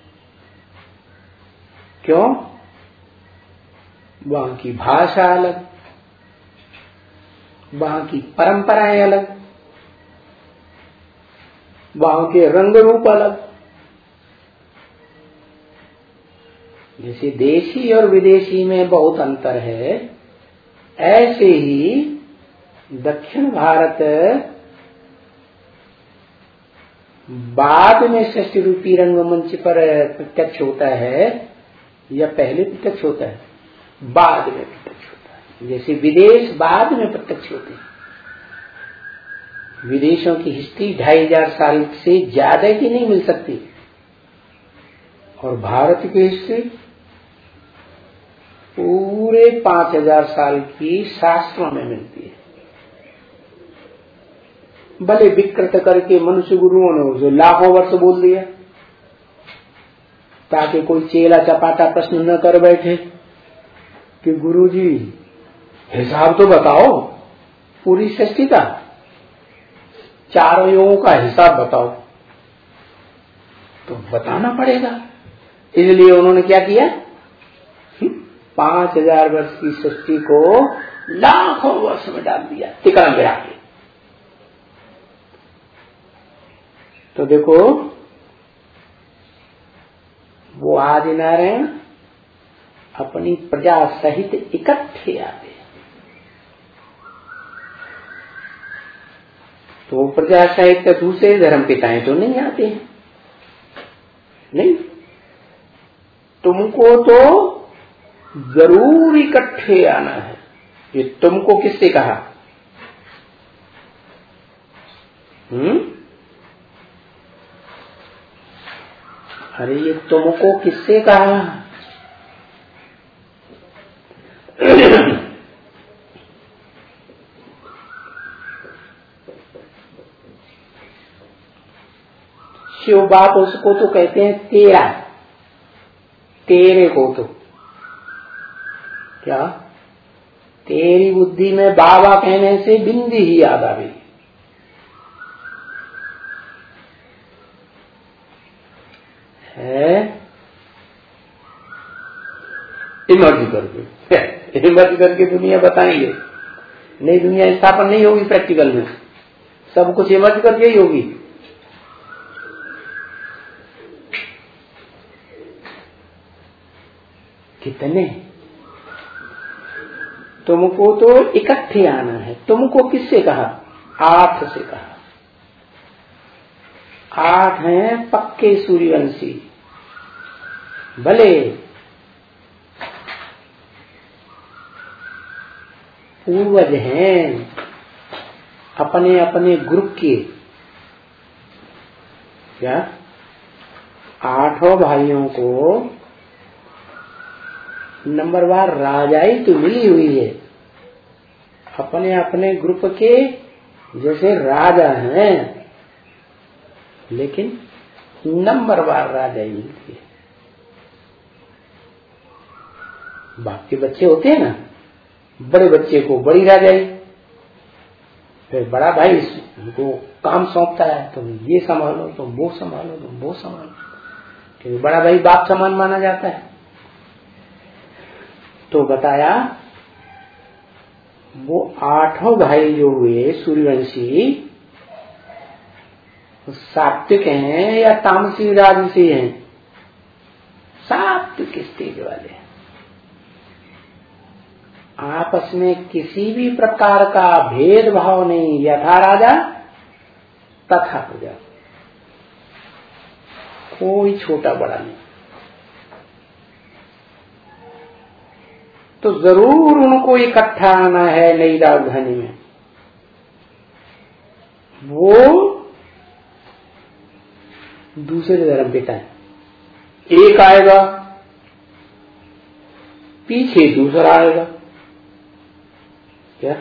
क्यों? वहां की भाषा अलग, वहां की परंपराएं अलग, वहां के रंग रूप अलग। जैसे देशी और विदेशी में बहुत अंतर है, ऐसे ही दक्षिण भारत बाद में षष्ठी रूपी रंगमंच पर प्रत्यक्ष होता है या पहले प्रत्यक्ष होता है? बाद में प्रत्यक्ष होता है। जैसे विदेश बाद में प्रत्यक्ष होते हैं। विदेशों की हिस्ट्री ढाई हजार साल से ज्यादा की नहीं मिल सकती, और भारत की हिस्ट्री पूरे पांच हजार साल की शास्त्रों में मिलती है। भले विकृत करके मनुष्य गुरुओं ने जो लाखों वर्ष बोल दिया, ताकि कोई चेला चपाटा प्रश्न न कर बैठे कि गुरुजी हिसाब तो बताओ पूरी सृष्टि का, चारों युगों का हिसाब बताओ। तो बताना पड़ेगा, इसलिए उन्होंने क्या किया? पांच हजार वर्ष की सृष्टि को लाखों वर्ष में डाल दिया, तिकड़म गिरा के। तो देखो, वो आदिनारायण अपनी प्रजा सहित इकट्ठे आते। तो प्रजा सहित दूसरे धर्म पिताएं तो नहीं आते हैं, नहीं। तुमको तो जरूर इकट्ठे आना है। ये तुमको किससे कहा? हम्म अरे ये तुमको किससे कहा? शिव बाप उसको तो कहते हैं तेरा, तेरे को तो क्या, तेरी बुद्धि में बाबा कहने से बिंदी ही याद आवेगी। है इमर्ज करके इमर्ज करके दुनिया बताएंगे, नहीं दुनिया स्थापन नहीं होगी प्रैक्टिकल में, सब कुछ इमर्ज करके ही होगी। कितने? तुमको तो इकट्ठे आना है। तुमको किससे कहा? आठ से कहा। आठ हैं पक्के सूर्यवंशी, भले पूर्वज हैं अपने अपने ग्रुप के। क्या? आठों भाइयों को नंबरवार राजाई तो मिली हुई है, अपने अपने ग्रुप के जैसे राजा हैं, लेकिन नंबरवार राजाई मिलती है। बाप के बच्चे होते हैं ना, बड़े बच्चे को बड़ी राजाई, फिर बड़ा भाई उनको काम सौंपता है, तुम ये संभालो, तुम वो संभालो, तुम वो संभालो, क्योंकि बड़ा भाई बाप समान माना जाता है। तो बताया वो आठों भाई जो हुए सूर्यवंशी, सात्विक हैं या तामसी राजसी हैं? सात्विक स्टेज वाले। आपस में किसी भी प्रकार का भेदभाव नहीं, यथा राजा तथा प्रजा, कोई छोटा बड़ा नहीं। तो जरूर उनको इकट्ठा आना है नई राजधानी में। वो दूसरे धर्म पिता है, एक आएगा पीछे दूसरा आएगा। क्या?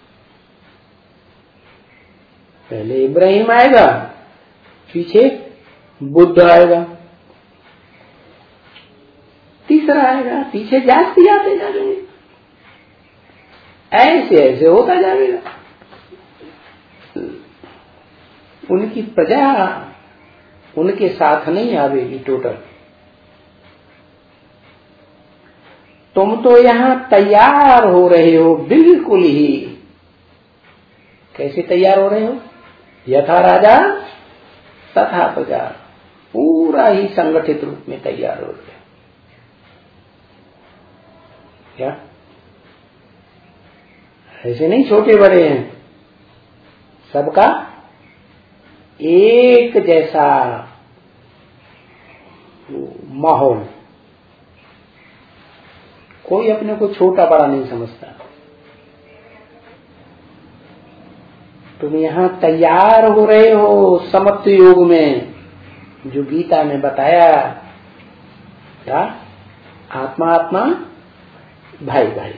पहले इब्राहिम आएगा, पीछे बुद्ध आएगा, तीसरा आएगा, पीछे जाते आते जाएंगे, ऐसे ऐसे होता जाएगा। उनकी प्रजा उनके साथ नहीं आवेगी टोटल। तुम तो यहां तैयार हो रहे हो बिल्कुल ही। कैसे तैयार हो रहे हो? यथा राजा तथा प्रजा, पूरा ही संगठित रूप में तैयार हो रहे हो। क्या? ऐसे नहीं छोटे बड़े हैं, सबका एक जैसा माहौल, कोई अपने को छोटा बड़ा नहीं समझता। तुम यहां तैयार हो रहे हो समत्व योग में, जो गीता ने बताया। क्या? आत्मा आत्मा भाई भाई,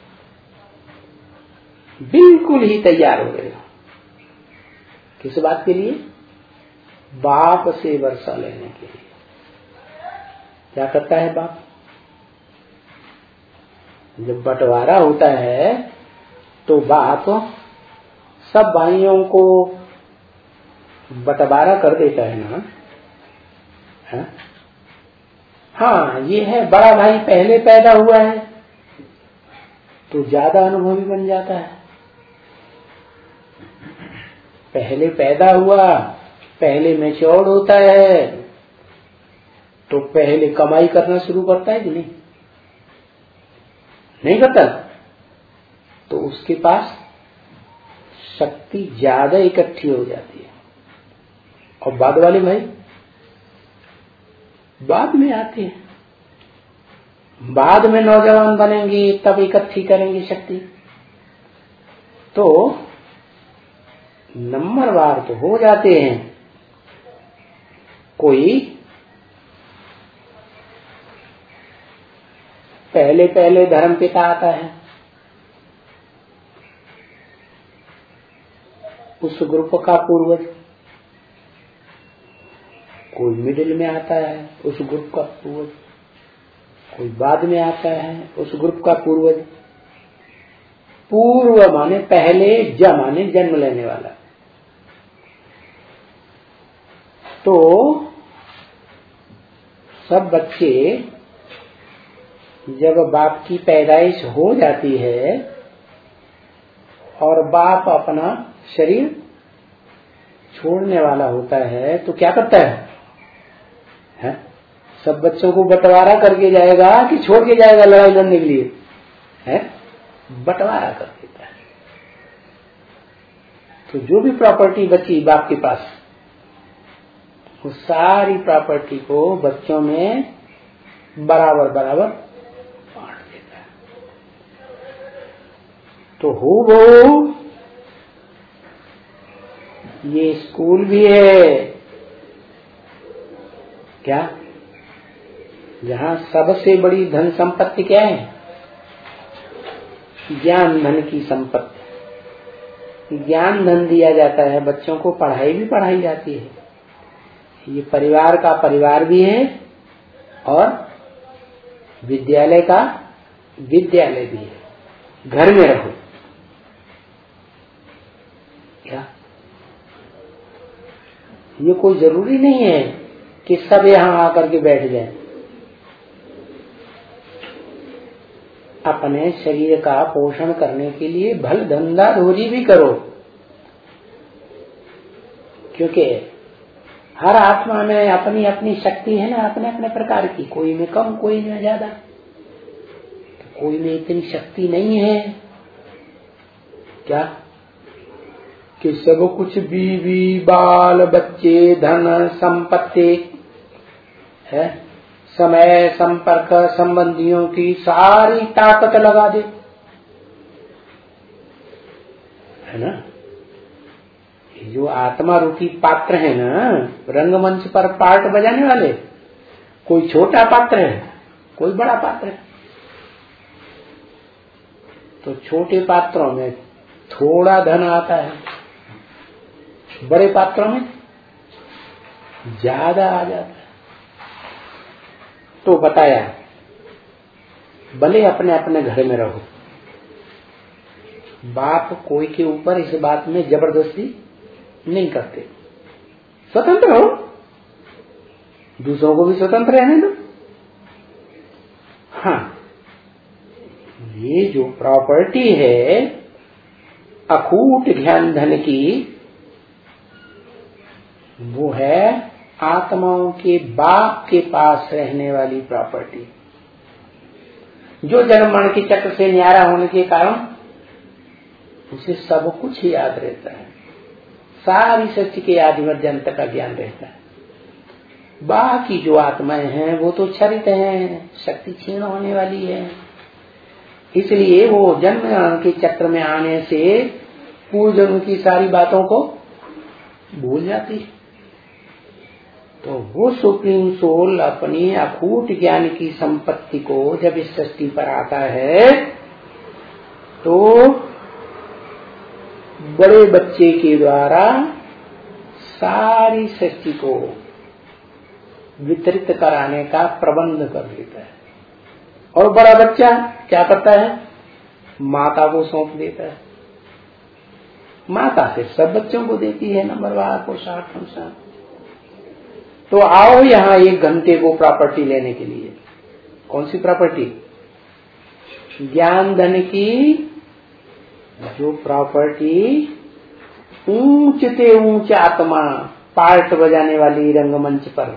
बिल्कुल ही तैयार हो रहे हो। किस बात के लिए? बाप से वर्षा लेने के लिए। क्या करता है बाप? जब बंटवारा होता है तो बाप सब भाइयों को बंटवारा कर देता है ना। है? हाँ, ये है बड़ा भाई पहले पैदा हुआ है तो ज्यादा अनुभवी बन जाता है। पहले पैदा हुआ, पहले मैच्योर्ड होता है तो पहले कमाई करना शुरू करता है कि नहीं? नहीं करता। तो उसके पास शक्ति ज्यादा इकट्ठी हो जाती है। और बाद वाले भाई बाद में आते हैं, बाद में नौजवान बनेंगे तब इकट्ठी करेंगे शक्ति। तो नंबरवार तो हो जाते हैं। कोई पहले पहले धर्म पिता आता है, उस ग्रुप का पूर्वज। कोई मिडिल में आता है, उस ग्रुप का पूर्वज। कोई बाद में आता है, उस ग्रुप का पूर्वज। पूर्व माने पहले, ज माने जन्म लेने वाला। तो सब बच्चे जब बाप की पैदाइश हो जाती है और बाप अपना शरीर छोड़ने वाला होता है तो क्या करता है? है? सब बच्चों को बंटवारा करके जाएगा कि छोड़ के जाएगा लड़ाई लड़ने के लिए? है? बंटवारा कर देता है। तो जो भी प्रॉपर्टी बची बाप के पास, उस सारी प्रॉपर्टी को बच्चों में बराबर बराबर बांट देता है। तो हो वो ये स्कूल भी है क्या, जहां सबसे बड़ी धन संपत्ति क्या है? ज्ञान धन की संपत्ति। ज्ञान धन दिया जाता है बच्चों को, पढ़ाई भी पढ़ाई जाती है। ये परिवार का परिवार भी है और विद्यालय का विद्यालय भी है। घर में रहो क्या? ये कोई जरूरी नहीं है कि सब यहां आकर के बैठ जाएं। अपने शरीर का पोषण करने के लिए भल धंधा रोजी भी करो, क्योंकि हर आत्मा में अपनी अपनी शक्ति है ना, अपने अपने प्रकार की। कोई में कम, कोई में ज्यादा। तो कोई में इतनी शक्ति नहीं है क्या कि सब कुछ बीवी बाल बच्चे धन संपत्ति है समय, संपर्क, संबंधियों की सारी ताकत लगा दे, है ना। ये जो आत्मा रूपी पात्र है ना, रंगमंच पर पार्ट बजाने वाले, कोई छोटा पात्र है, कोई बड़ा पात्र है। तो छोटे पात्रों में थोड़ा धन आता है, बड़े पात्रों में ज्यादा आ जाता है। तो बताया, भले अपने अपने घर में रहो, बाप कोई के ऊपर इस बात में जबरदस्ती नहीं करते, स्वतंत्र हो, दूसरों को भी स्वतंत्र रहने दो। हाँ, ये जो प्रॉपर्टी है अखूट ज्ञान धन की, वो है आत्माओं के बाप के पास रहने वाली प्रॉपर्टी, जो जन्म मरण के चक्र से न्यारा होने के कारण उसे सब कुछ याद रहता है, सारी सत्य के आदि मध्य अंत का ज्ञान रहता है। बाकी जो आत्माएं हैं वो तो क्षरित हैं, शक्ति क्षीण होने वाली है, इसलिए वो जन्म मरण के चक्र में आने से पूर्व जन्म की सारी बातों को भूल जाती है। तो वो सुप्रीम सोल अपनी अखूट ज्ञान की संपत्ति को जब इस सृष्टि पर आता है तो बड़े बच्चे के द्वारा सारी सृष्टि को वितरित कराने का प्रबंध कर देता है। और बड़ा बच्चा क्या करता है, माता को सौंप देता है। माता से सब बच्चों को देती है नंबरवार को साठ अनुसार। तो आओ यहाँ एक घंटे को प्रॉपर्टी लेने के लिए। कौन सी प्रॉपर्टी? ज्ञान धन की जो प्रॉपर्टी ऊंच से ऊंच आत्मा पार्ट बजाने वाली रंगमंच पर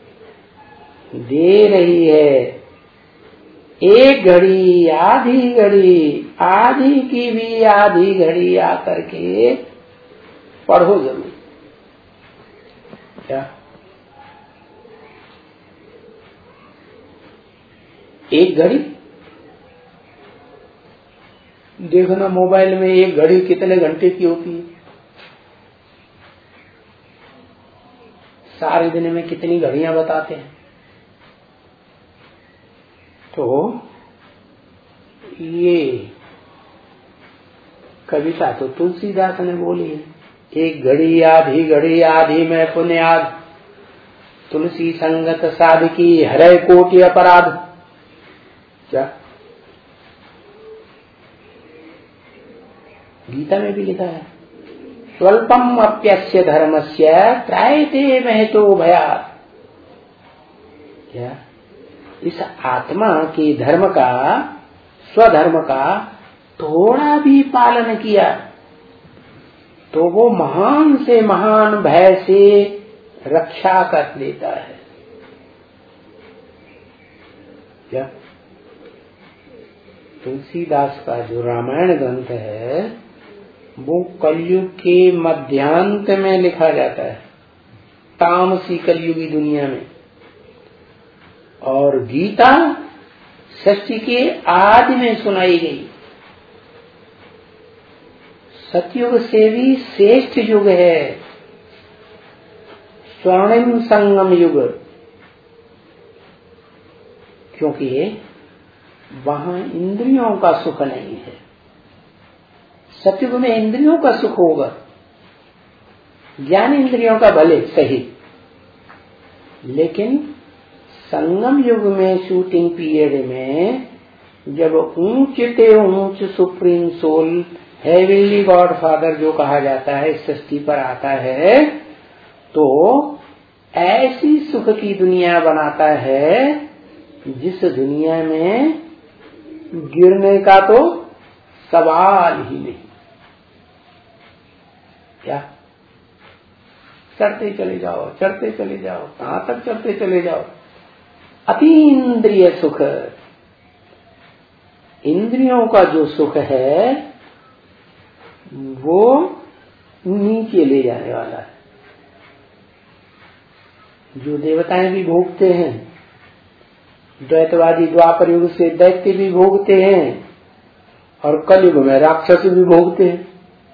दे रही है। एक घड़ी, आधी घड़ी, आधी की भी आधी घड़ी आकर के पढ़ो जरूर। क्या एक घड़ी देखना, मोबाइल में एक घड़ी कितने घंटे की होती है, सारे दिन में कितनी घड़ियां बताते हैं। तो ये कविता तो तुलसीदास ने बोली है, एक घड़ी आधी घड़ी आधी में पुण्याद, तुलसी संगत साधकी हरे कोटि अपराध। क्या गीता में भी लिखा है, स्वल्पम अप्यस्य धर्मस्य त्रायते महतो भयात्। क्या इस आत्मा के धर्म का, स्वधर्म का थोड़ा भी पालन किया तो वो महान से महान भय से रक्षा कर लेता है। क्या तुलसीदास का जो रामायण ग्रंथ है वो कलयुग के मध्यांत में लिखा जाता है, तामसी कलयुगी दुनिया में। और गीता सृष्टि के आदि में सुनाई गई। सतयुग से भी श्रेष्ठ युग है, स्वर्णिम संगम युग, क्योंकि वहां इंद्रियों का सुख नहीं है। सतयुग में इंद्रियों का सुख होगा, ज्ञान इंद्रियों का भले सही, लेकिन संगम युग में शूटिंग पीरियड में जब ऊंच ते ऊंच supreme soul heavenly God father जो कहा जाता है इस सृष्टि पर आता है तो ऐसी सुख की दुनिया बनाता है जिस दुनिया में गिरने का तो सवाल ही नहीं। क्या चढ़ते चले जाओ, चढ़ते चले जाओ, कहां तक चढ़ते चले जाओ। अतीन्द्रिय सुख, इंद्रियों का जो सुख है वो नीचे ले जाने वाला है। जो देवताएं भी भोगते हैं द्वैतवादी द्वापर युग से दैत्य भी भोगते हैं और कलयुग में राक्षस भी भोगते हैं।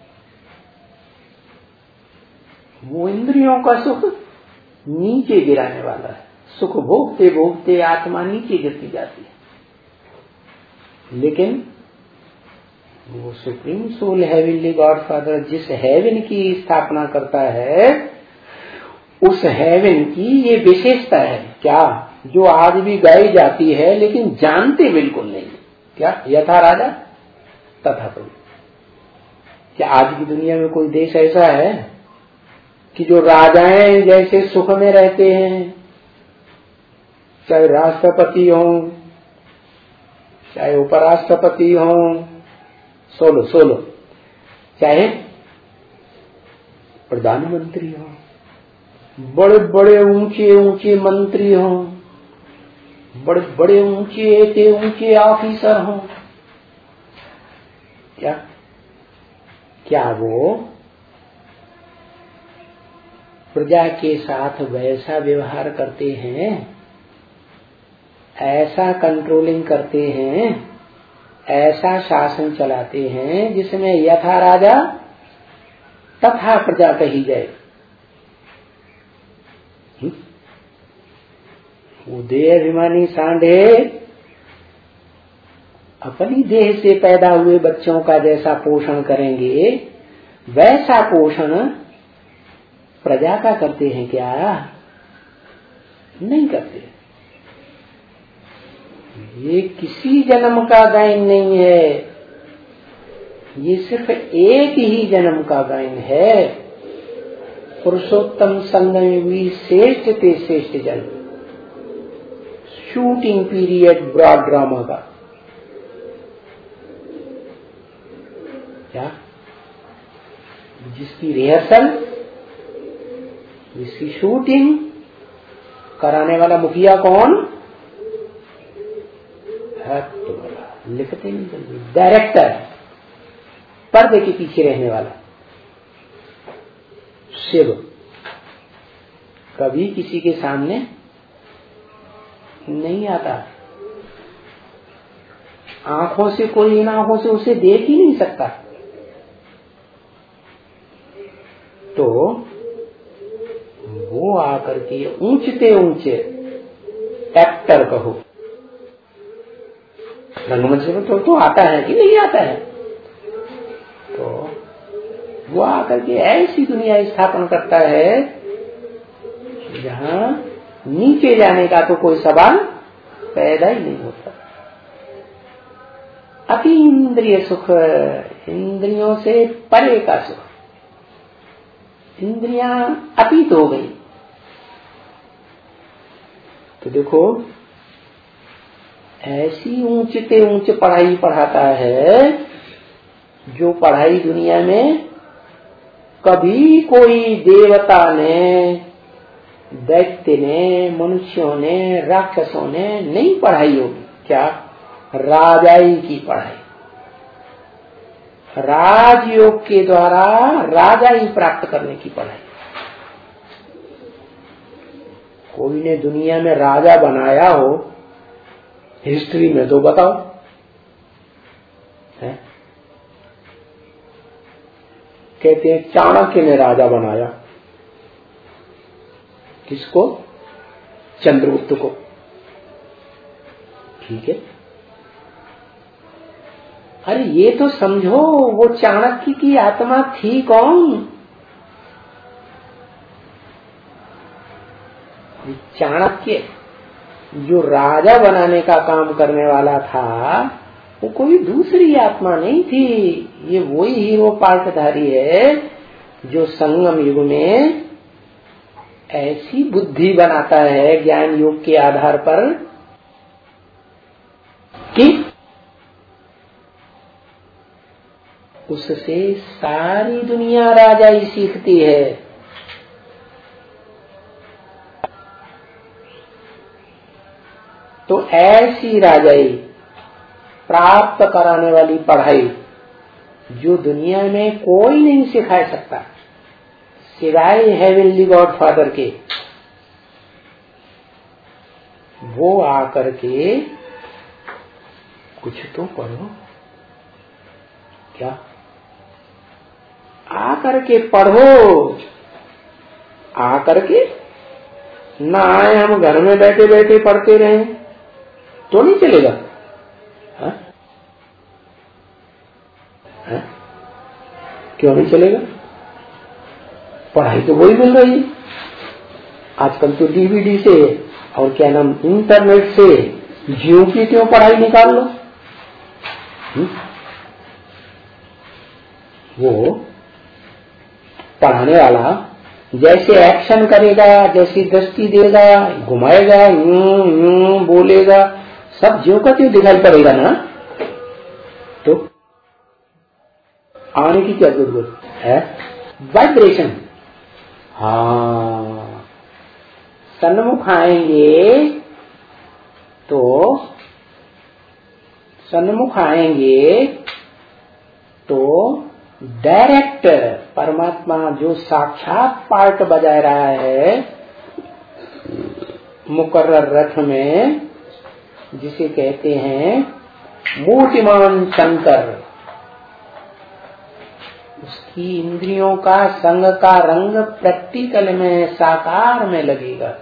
वो इंद्रियों का सुख नीचे गिराने वाला है। सुख भोगते भोगते आत्मा नीचे गिरती जाती है। लेकिन वो supreme soul heavenly God father जिस हेवन की स्थापना करता है, उस हेवन की ये विशेषता है क्या, जो आज भी गाई जाती है लेकिन जानते बिल्कुल नहीं। क्या यथा राजा तथा प्रभु। क्या आज की दुनिया में कोई देश ऐसा है कि जो राजाएं जैसे सुख में रहते हैं, चाहे राष्ट्रपति हो, चाहे उपराष्ट्रपति हो, सोलो सोलो, चाहे प्रधानमंत्री हो, बड़े बड़े ऊंचे ऊंचे मंत्री हो, बड़े बड़े ऊंचे ऊंचे ऑफिसर हो, क्या क्या वो प्रजा के साथ वैसा व्यवहार करते हैं, ऐसा कंट्रोलिंग करते हैं, ऐसा शासन चलाते हैं जिसमें यथा राजा तथा प्रजा कही जाए। वो देह अभिमानी सांडे अपनी देह से पैदा हुए बच्चों का जैसा पोषण करेंगे, वैसा पोषण प्रजा का करते हैं क्या? नहीं करते। ये किसी जन्म का गायन नहीं है, ये सिर्फ एक ही जन्म का गायन है। पुरुषोत्तम संगम हुई श्रेष्ठ ते श्रेष्ठ जन्म, शूटिंग पीरियड ब्रॉड ड्रामा का। क्या जिसकी रिहर्सल, जिसकी शूटिंग कराने वाला मुखिया कौन है? तो लिखते नहीं, डायरेक्टर, पर्दे के पीछे रहने वाला शिव कभी किसी के सामने नहीं आता। आंखों से कोई इन आंखों से उसे देख ही नहीं सकता। तो वो आकर के ऊंचते ऊंचे एक्टर कहो, रंगमंच में तो, तो आता है कि नहीं आता है, तो वो आकर के ऐसी दुनिया स्थापन करता है जहां नीचे जाने का तो कोई सवाल पैदा ही नहीं होता। अति इंद्रिय सुख, इंद्रियों से परे का सुख, इंद्रियां अतीत हो गई। तो देखो ऐसी ऊंचते ऊंच पढ़ाई पढ़ाता है जो पढ़ाई दुनिया में कभी कोई देवता ने, दैत्य ने, मनुष्यों ने, राक्षसों ने नहीं पढ़ाई होगी। क्या? राजाई की पढ़ाई, राजयोग के द्वारा राजाई प्राप्त करने की पढ़ाई। कोई ने दुनिया में राजा बनाया हो हिस्ट्री में तो बताओ है? कहते हैं चाणक्य ने राजा बनाया। किसको? चंद्रगुप्त को। ठीक है, अरे ये तो समझो वो चाणक्य की आत्मा थी कौन? चाणक्य जो राजा बनाने का काम करने वाला था वो कोई दूसरी आत्मा नहीं थी। ये वही हीरो पार्टधारी है जो संगम युग में ऐसी बुद्धि बनाता है ज्ञान योग के आधार पर कि उससे सारी दुनिया राजाई सीखती है। तो ऐसी राजाई प्राप्त कराने वाली पढ़ाई जो दुनिया में कोई नहीं सिखा सकता सिवाय हेवनली गॉड फादर के, वो आकर के कुछ तो पढ़ो। क्या? आकर के पढ़ो। आकर के ना आए हम घर में बैठे बैठे पढ़ते रहे तो नहीं चलेगा। हा? हा? क्यों नहीं चलेगा? पढ़ाई तो वही मिल रही है आजकल तो। डीवीडी से और क्या नाम इंटरनेट से ज्यों की त्यों पढ़ाई निकाल लो। हुँ? वो पढ़ाने वाला जैसे एक्शन करेगा, जैसी दृष्टि देगा, घुमाएगा, यूं यूं बोलेगा, सब ज्यों का त्यों दिखाई पड़ेगा ना। तो आने की क्या जरूरत है? वाइब्रेशन। हाँ, सन्मुख आएंगे तो सन्मुख आएंगे तो डायरेक्ट परमात्मा जो साक्षात पार्ट बजा रहा है मुकर्रर रथ में, जिसे कहते हैं मूर्तिमान शंकर, उसकी इंद्रियों का संग का रंग प्रैक्टिकल में साकार में लगेगा।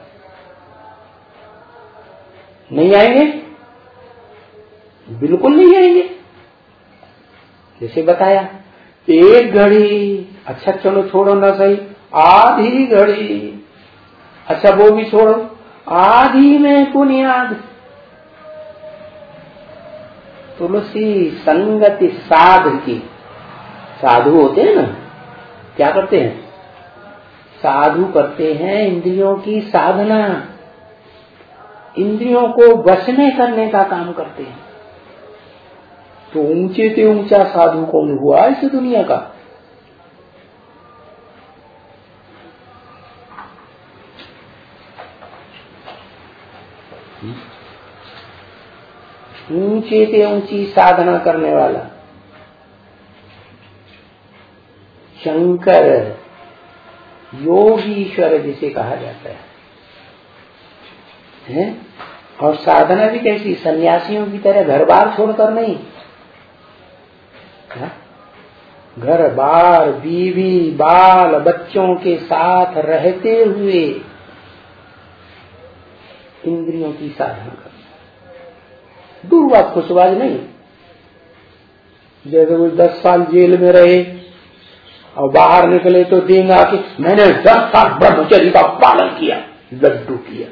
नहीं आएंगे, बिल्कुल नहीं आएंगे। जैसे बताया एक घड़ी, अच्छा चलो छोड़ो ना सही, आधी घड़ी, अच्छा वो भी छोड़ो, आधी में बुनियाद। तुलसी संगति साध की। साधु होते हैं ना, क्या करते हैं? साधु करते हैं इंद्रियों की साधना, इंद्रियों को वश में करने का काम करते हैं। तो ऊंचे से ऊंचा साधु कौन हुआ इस दुनिया का? ऊंचे से ऊंची साधना करने वाला शंकर, योगीश्वर जिसे कहा जाता है, है? और साधना भी कैसी? सन्यासियों की तरह घर बार छोड़कर नहीं, है? घर बार बीवी बाल बच्चों के साथ रहते हुए इंद्रियों की साधना करना। दूर बात खुशबाज नहीं। जैसे कोई दस साल जेल में रहे और बाहर निकले तो देंगा कि मैंने दस साल ब्रह्मचर्य का पालन किया, लड्डू किया।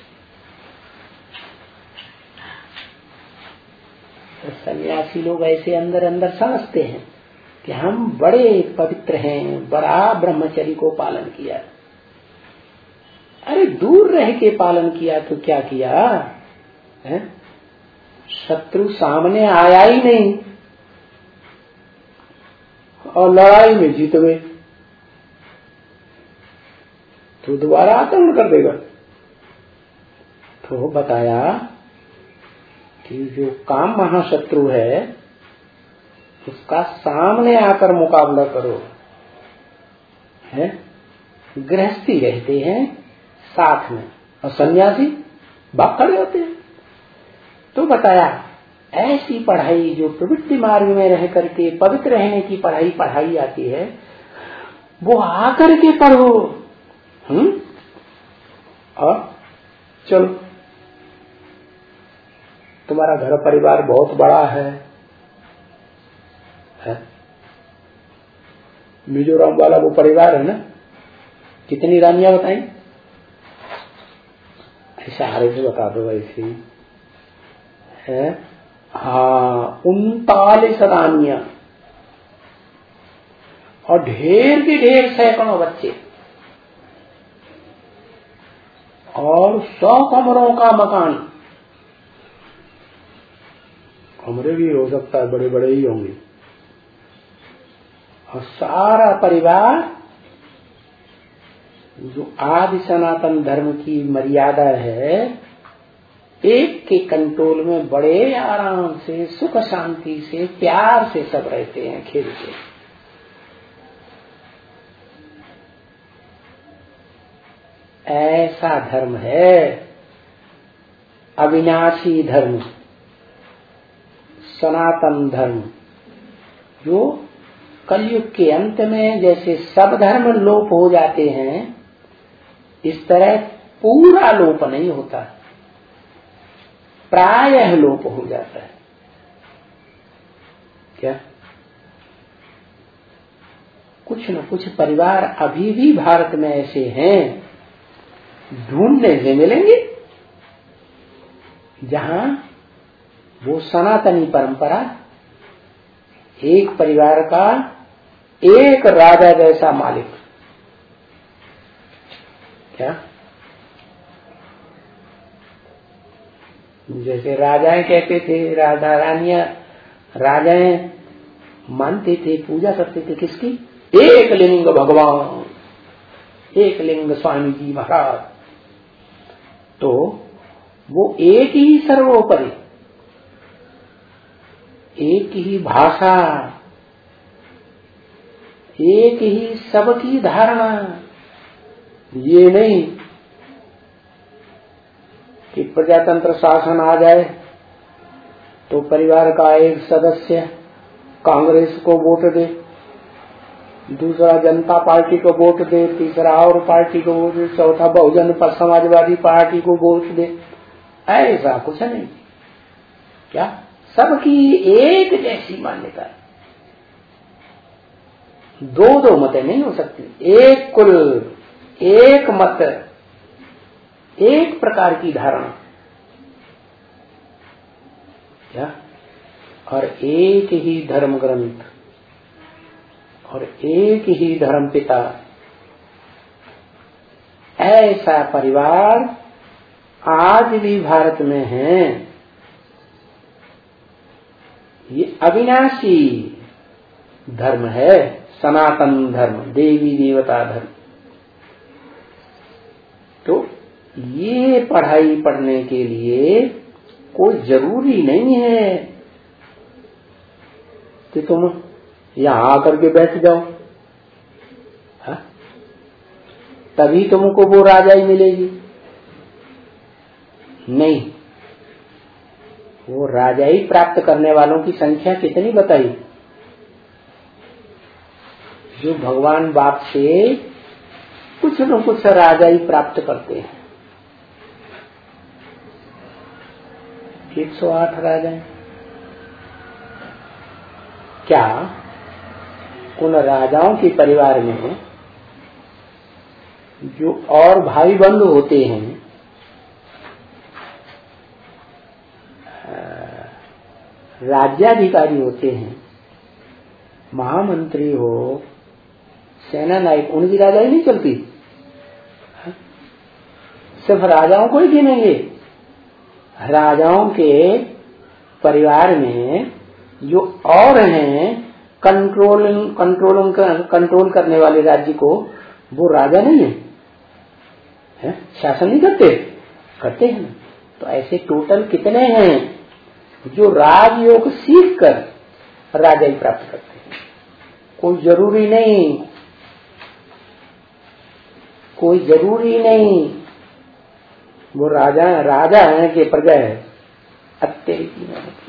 तो सन्यासी लोग ऐसे अंदर अंदर समझते हैं कि हम बड़े पवित्र हैं, बड़ा ब्रह्मचर्य को पालन किया। अरे दूर रह के पालन किया तो क्या किया है? शत्रु सामने आया ही नहीं और लड़ाई में जीत गए तो दोबारा आतंक कर देगा। तो बताया कि जो काम महाशत्रु है उसका सामने आकर मुकाबला करो, है? गृहस्थी रहते हैं साथ में और सन्यासी भाग खड़े होते हैं। तो बताया ऐसी पढ़ाई जो प्रवृत्ति मार्ग में रह करके पवित्र रहने की पढ़ाई पढ़ाई जाती है, वो आकर के पढ़ो। हम्म और चलो, तुम्हारा घर परिवार बहुत बड़ा है, है? मिजोरम वाला वो परिवार है ना, कितनी रानियां बताएं? इशारे से बता दो वैसे है। हाँ, उनतालीस रानियां और ढेर के ढेर सैकड़ों बच्चे और सौ कमरों का मकान। कमरे भी हो सकता है बड़े बड़े ही होंगे। और सारा परिवार जो आदि सनातन धर्म की मर्यादा है, एक के कंट्रोल में बड़े आराम से सुख शांति से प्यार से सब रहते हैं खेल के। ऐसा धर्म है अविनाशी धर्म, सनातन धर्म, जो कलयुग के अंत में जैसे सब धर्म लोप हो जाते हैं, इस तरह पूरा लोप नहीं होता, प्रायः लोप हो जाता है। क्या कुछ न कुछ परिवार अभी भी भारत में ऐसे हैं, ढूंढने से मिलेंगे, जहां वो सनातनी परंपरा, एक परिवार का एक राजा जैसा मालिक। क्या जैसे राजाएं कहते थे, राधा रानियां राजाएं मानते थे, पूजा करते थे किसकी? एक लिंग भगवान, एक लिंग स्वामी जी महाराज। तो वो एक ही सर्वोपरि, एक ही भाषा, एक ही सबकी धारणा। ये नहीं कि प्रजातंत्र शासन आ जाए तो परिवार का एक सदस्य कांग्रेस को वोट दे, दूसरा जनता पार्टी को वोट दे, तीसरा और पार्टी को वोट दे, चौथा बहुजन पर समाजवादी पार्टी को वोट दे। ऐसा कुछ नहीं। क्या सबकी एक जैसी मान्यता है। दो दो मतें नहीं हो सकती, एक कुल, एक मत, एक प्रकार की धारणा। क्या और एक ही धर्म ग्रंथ और एक ही धर्म पिता। ऐसा परिवार आज भी भारत में है। ये अविनाशी धर्म है, सनातन धर्म, देवी देवता धर्म। तो ये पढ़ाई पढ़ने के लिए कोई जरूरी नहीं है कि तुम यहां आकर के बैठ जाओ, हा? तभी तुमको वो राजाई मिलेगी। नहीं, वो राजाई प्राप्त करने वालों की संख्या कितनी बताई? जो भगवान बाप से कुछ न कुछ राजाई प्राप्त करते हैं। एक सौ आठ राजाएं। क्या उन राजाओं के परिवार में जो और भाई बंधु होते हैं, राज्याधिकारी होते हैं, महामंत्री हो, सेना नायक, उनकी राजाई नहीं चलती? सिर्फ राजाओं को ही गिनेंगे। राजाओं के परिवार में जो और हैं कंट्रोलिंग कंट्रोलिंग कंट्रोल करने वाले राज्य को, वो राजा नहीं है, है? शासन नहीं करते करते हैं। तो ऐसे टोटल कितने हैं जो राजयोग सीख कर राजाई प्राप्त करते हैं? कोई जरूरी नहीं, कोई जरूरी नहीं वो राजा राजा है कि प्रजा है। अत्यधिक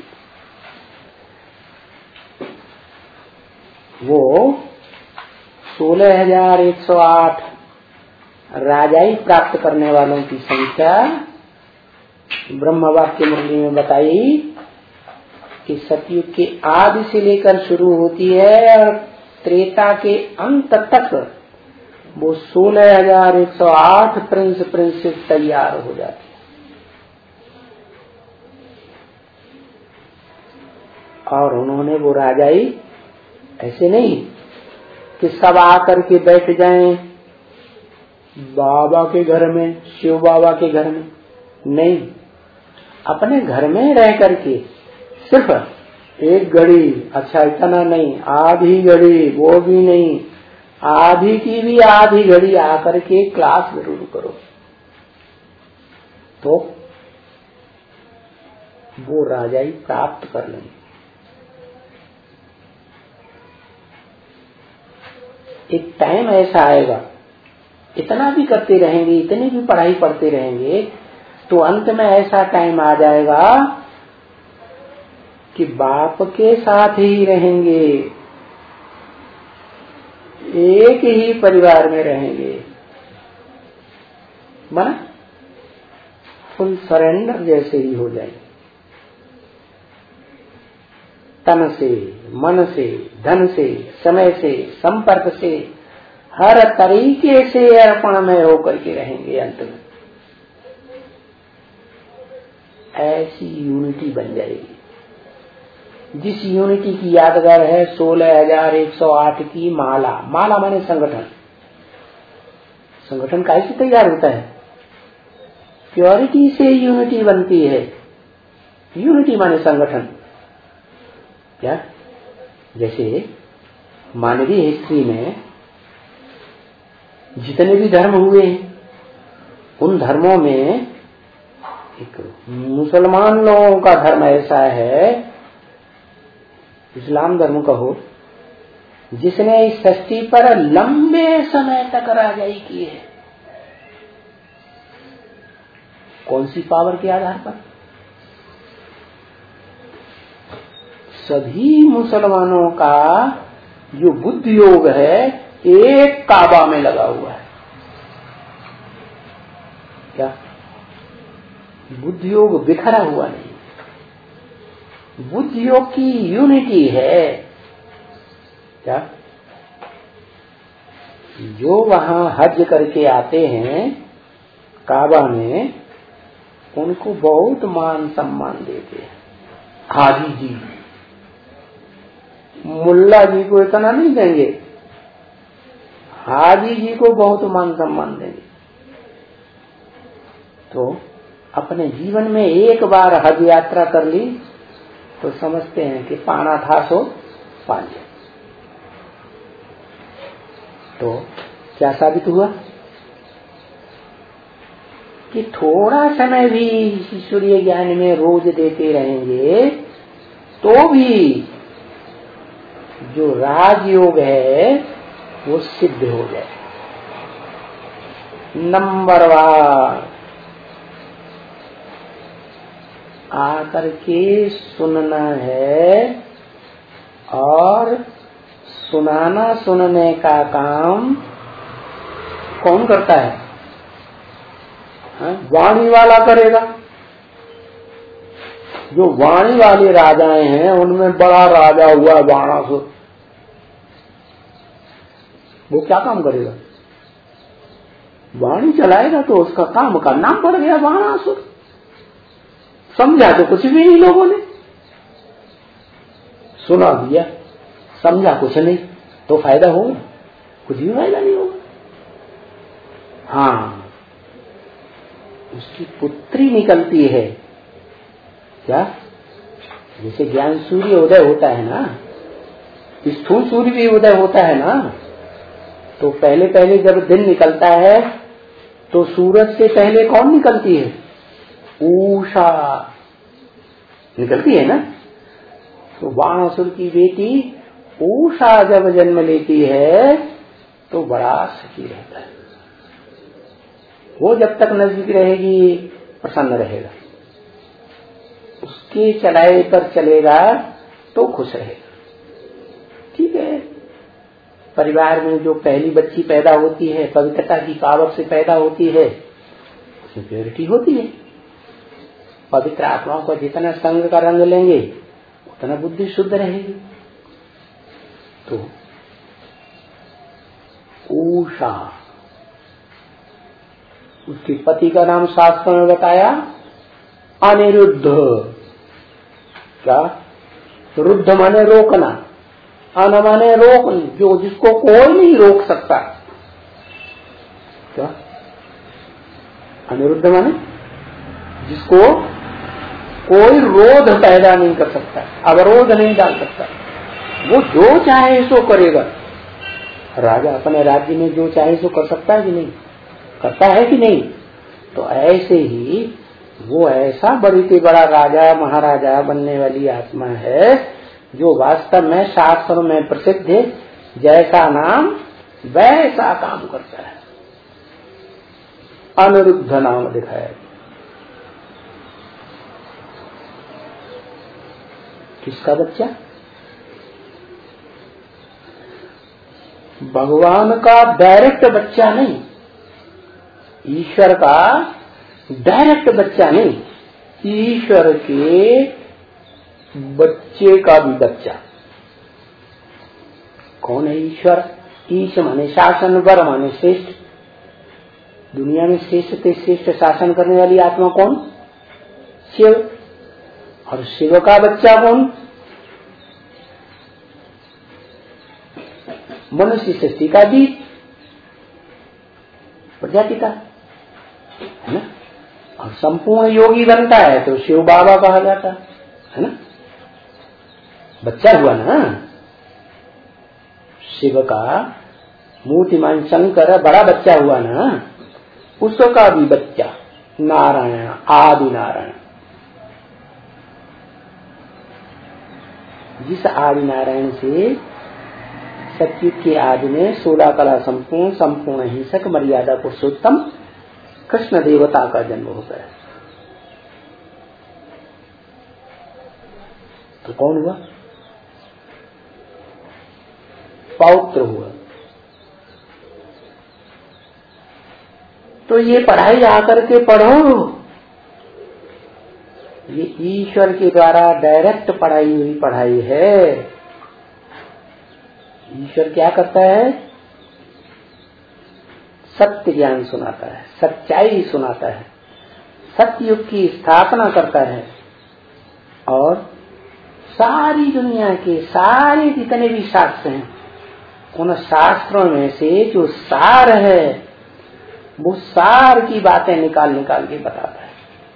वो सोलह हजार एक सौ आठ राजाई प्राप्त करने वालों की संख्या ब्रह्म वाक्य मुरली में बताई कि सतयुग के आदि से लेकर शुरू होती है और त्रेता के अंत तक वो सोलह हजार एक सौ आठ प्रिंस प्रिंसेस तैयार हो जाती है। और उन्होंने वो राजाई ऐसे नहीं कि सब आकर के बैठ जाएं बाबा के घर में, शिव बाबा के घर में, नहीं, अपने घर में रह करके सिर्फ एक घड़ी, अच्छा इतना नहीं, आधी घड़ी, वो भी नहीं, आधी की भी आधी घड़ी आकर के क्लास जरूर करो, तो वो राजाई प्राप्त कर लेंगे। एक टाइम ऐसा आएगा, इतना भी करते रहेंगे, इतनी भी पढ़ाई पढ़ते रहेंगे, तो अंत में ऐसा टाइम आ जाएगा कि बाप के साथ ही रहेंगे, एक ही परिवार में रहेंगे, माना फुल सरेंडर जैसे ही हो जाए। तन से, मन से, धन से, समय से, संपर्क से, हर तरीके से अर्पण में होकर के रहेंगे अंत में। ऐसी यूनिटी बन जाएगी, जिस यूनिटी की यादगार है सोलह हजार एक सौ आठ की माला। माला माने संगठन। संगठन कैसे तैयार होता है? प्योरिटी से यूनिटी बनती है। यूनिटी माने संगठन। क्या? जैसे मानवीय हिस्ट्री में जितने भी धर्म हुए उन धर्मों में एक मुसलमान लोगों का धर्म ऐसा है, इस्लाम धर्म कहो, जिसने इस सृष्टि पर लंबे समय तक राजाई की है। कौन सी पावर के आधार पर? सभी मुसलमानों का जो बुद्धि योग है एक काबा में लगा हुआ है। क्या? बुद्धि योग बिखरा हुआ नहीं, बुद्धि योग की यूनिटी है। क्या? जो वहां हज करके आते हैं काबा में, उनको बहुत मान सम्मान देते हैं। हाजी जी, मुल्ला जी को इतना नहीं देंगे, हाजी जी को बहुत मान सम्मान देंगे। तो अपने जीवन में एक बार हज यात्रा कर ली तो समझते हैं कि पाना था सो पा लिया। तो क्या साबित हुआ कि थोड़ा समय भी ईश्वरीय ज्ञान में रोज देते रहेंगे तो भी जो राजयोग है वो सिद्ध हो जाए। नंबर वन, आकर के सुनना है और सुनाना सुनने का काम कौन करता है? वाणी वाला करेगा। जो वाणी वाले राजाएं हैं उनमें बड़ा राजा हुआ बाणासुर, वो क्या काम करेगा? वाणी चलाएगा तो उसका काम का नाम पड़ गया बाणासुर। समझा तो कुछ भी नहीं लोगों ने, सुना दिया, समझा कुछ नहीं, तो फायदा होगा? कुछ भी फायदा नहीं होगा। हाँ, उसकी पुत्री निकलती है। क्या? जैसे ज्ञान सूर्य उदय होता है ना, स्थूल सूर्य भी उदय होता है ना, तो पहले पहले जब दिन निकलता है तो सूरज से पहले कौन निकलती है? उषा निकलती है ना। तो बाणासुर की बेटी उषा जब जन्म लेती है तो बड़ा सुखी रहता है। वो जब तक नजदीक रहेगी प्रसन्न रहेगा, उसके चलाए पर चलेगा तो खुश रहेगा। ठीक है, परिवार में जो पहली बच्ची पैदा होती है पवित्रता की पावर से पैदा होती है, उसमें प्योरिटी होती है। पवित्र आत्माओं को जितना संग का रंग लेंगे उतना बुद्धि शुद्ध रहेगी। तो उषा, उसके पति का नाम शास्त्र में बताया अनिरुद्ध। क्या? रुद्ध माने रोकना, अन माने रोक, जो जिसको कोई नहीं रोक सकता। क्या? अनिरुद्ध माने जिसको कोई रोध पैदा नहीं कर सकता, अवरोध नहीं डाल सकता, वो जो चाहे सो करेगा। राजा अपने राज्य में जो चाहे सो कर सकता है कि नहीं? करता है कि नहीं? तो ऐसे ही वो ऐसा बड़ी से बड़ा राजा महाराजा बनने वाली आत्मा है जो वास्तव में शास्त्र में प्रसिद्ध है, जैसा नाम वैसा काम करता है। अनिरुद्ध नाम दिखाया। किसका बच्चा? भगवान का डायरेक्ट बच्चा नहीं, ईश्वर का डायरेक्ट बच्चा नहीं, ईश्वर के बच्चे का भी बच्चा। कौन है ईश्वर? ईश माने शासन, वर माने श्रेष्ठ। दुनिया में श्रेष्ठ से श्रेष्ठ शासन करने वाली आत्मा कौन? शिव। और शिव का बच्चा कौन? मनुष्य सृष्टि का बीज, प्रजाति का, है ना। और संपूर्ण योगी बनता है तो शिव बाबा कहा जाता है ना। बच्चा हुआ ना शिव का, मूर्तिमान शंकर बड़ा बच्चा हुआ ना, उसका भी बच्चा नारायण, आदि नारायण। जिस आदि नारायण से सत्युग के आदि में सोलह कला संपूर्ण संपूर्ण हिंसक मर्यादा पुरुषोत्तम कृष्ण देवता का जन्म होता है। तो कौन हुआ? पौत्र हुआ। तो ये पढ़ाई आकर के पढ़ो, ये ईश्वर के द्वारा डायरेक्ट पढ़ाई हुई पढ़ाई है। ईश्वर क्या करता है? सत्य ज्ञान सुनाता है, सच्चाई सुनाता है, सत्ययुग की स्थापना करता है और सारी दुनिया के सारे जितने भी शास्त्र हैं उन शास्त्रों में से जो सार है वो सार की बातें निकाल निकाल के बताता है।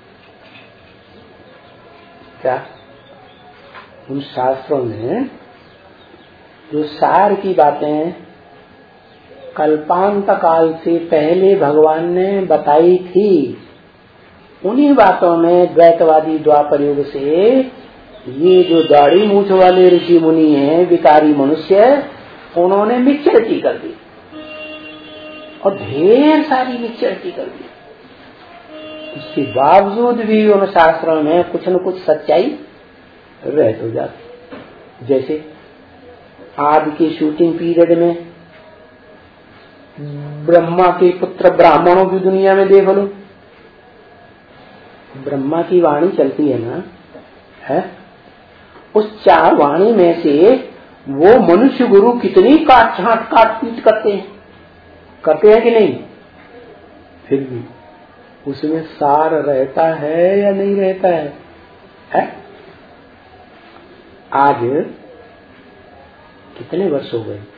क्या? उन शास्त्रों में जो सार की बातें कल्पांत काल से पहले भगवान ने बताई थी, उन्हीं बातों में द्वैतवादी द्वापर युग से ये जो दाढ़ी मूछ वाले ऋषि मुनि हैं, विकारी मनुष्य, उन्होंने मिक्सचरटी कर दी और ढेर सारी मिक्सचरटी कर दी। उसके बावजूद भी उन शास्त्रों में कुछ न कुछ सच्चाई रह तो जाती। जैसे आज के शूटिंग पीरियड में ब्रह्मा के पुत्र ब्राह्मणों की दुनिया में देख लो, ब्रह्मा की वाणी चलती है ना, है? उस चार वाणी में से वो मनुष्य गुरु कितनी काट छाट काट पीट करते हैं, करते हैं कि नहीं? फिर भी उसमें सार रहता है या नहीं रहता है, है? आज कितने वर्ष हो गए?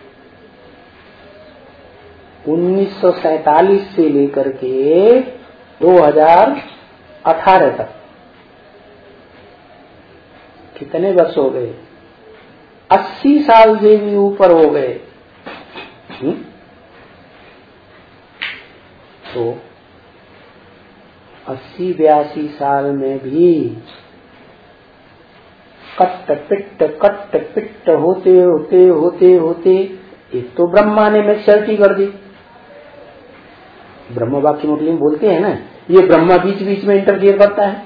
उन्नीस सौ सैतालीस से लेकर के दो हज़ार अठारह तक कितने वर्ष हो गए? अस्सी साल से भी ऊपर हो गए। हुँ? तो अस्सी बयासी साल में भी कट्ट पिट्ट कट्ट पिट्ट होते होते होते होते एक तो ब्रह्मा ने मैच्योरिटी कर दी। ब्रह्म वाक्य मुरली में बोलते हैं ना, ये ब्रह्मा बीच बीच में इंटरफियर करता है,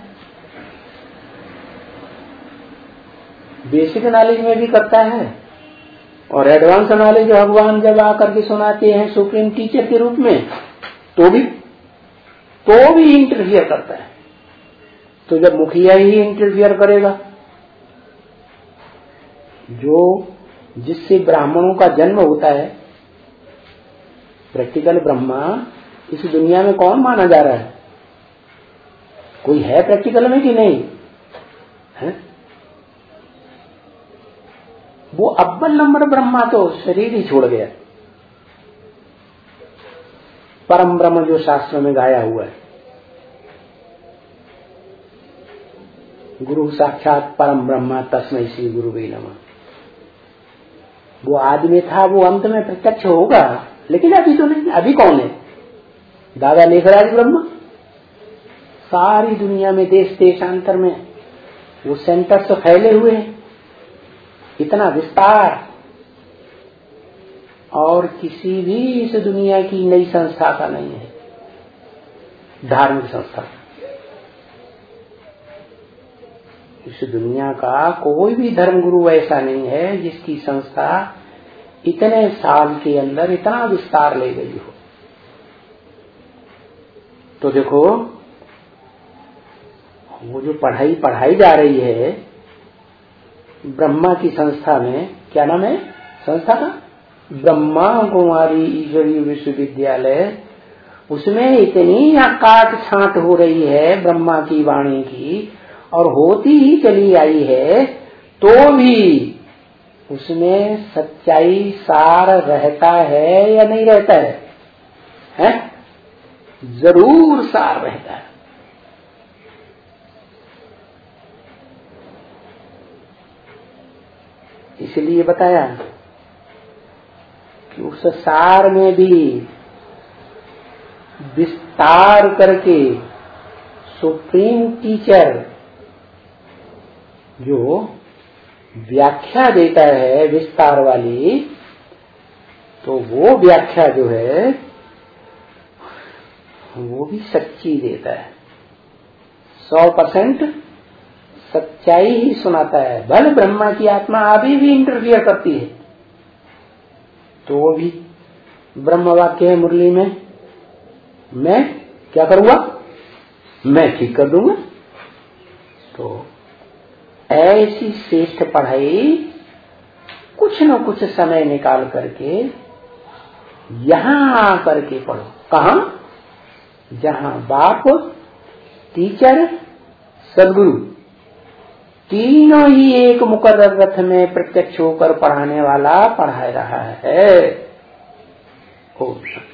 बेसिक नॉलेज में भी करता है और एडवांस नॉलेज भगवान जब आकर के सुनाते हैं सुप्रीम टीचर के रूप में तो भी तो भी इंटरफियर करता है। तो जब मुखिया ही इंटरफियर करेगा, जो जिससे ब्राह्मणों का जन्म होता है, प्रैक्टिकल ब्रह्मा इस दुनिया में कौन माना जा रहा है? कोई है प्रैक्टिकल में कि नहीं है? वो अव्वल नंबर ब्रह्मा तो शरीर ही छोड़ गया। परम ब्रह्म जो शास्त्र में गाया हुआ है, गुरु साक्षात परम ब्रह्मा तस्मै श्री गुरुवे नमः, वो आदि में था, वो अंत में प्रत्यक्ष होगा, लेकिन अभी तो नहीं। अभी कौन है? दादा लेखराज ब्रह्मा। सारी दुनिया में देश देशांतर में वो सेंटर्स तो फैले हुए हैं, इतना विस्तार, और किसी भी इस दुनिया की नई संस्था का नहीं है, धार्मिक संस्था। इस दुनिया का कोई भी धर्मगुरु ऐसा नहीं है जिसकी संस्था इतने साल के अंदर इतना विस्तार ले गई हो। तो देखो, वो जो पढ़ाई पढ़ाई जा रही है ब्रह्मा की संस्था में, क्या नाम है संस्था का? ब्रह्मा कुमारी ईश्वरीय विश्वविद्यालय। उसमें इतनी काट छांट हो रही है ब्रह्मा की वाणी की, और होती ही चली आई है, तो भी उसमें सच्चाई सार रहता है या नहीं रहता है? हैं? जरूर सार रहता है। इसलिए बताया कि उस सार में भी विस्तार करके सुप्रीम टीचर जो व्याख्या देता है विस्तार वाली, तो वो व्याख्या जो है वो भी सच्ची देता है, सौ परसेंट सच्चाई ही सुनाता है। भले ब्रह्मा की आत्मा अभी भी इंटरफियर करती है, तो वो भी ब्रह्म वाक्य है मुरली में, मैं क्या करूंगा, मैं ठीक कर दूंगा। तो ऐसी श्रेष्ठ पढ़ाई कुछ न कुछ समय निकाल करके यहां आकर के पढ़ो। कहां? जहां बाप, टीचर, सदगुरु तीनों ही एक मुकर्रर रथ में प्रत्यक्ष होकर पढ़ाने वाला पढ़ा रहा है। ओम शांति।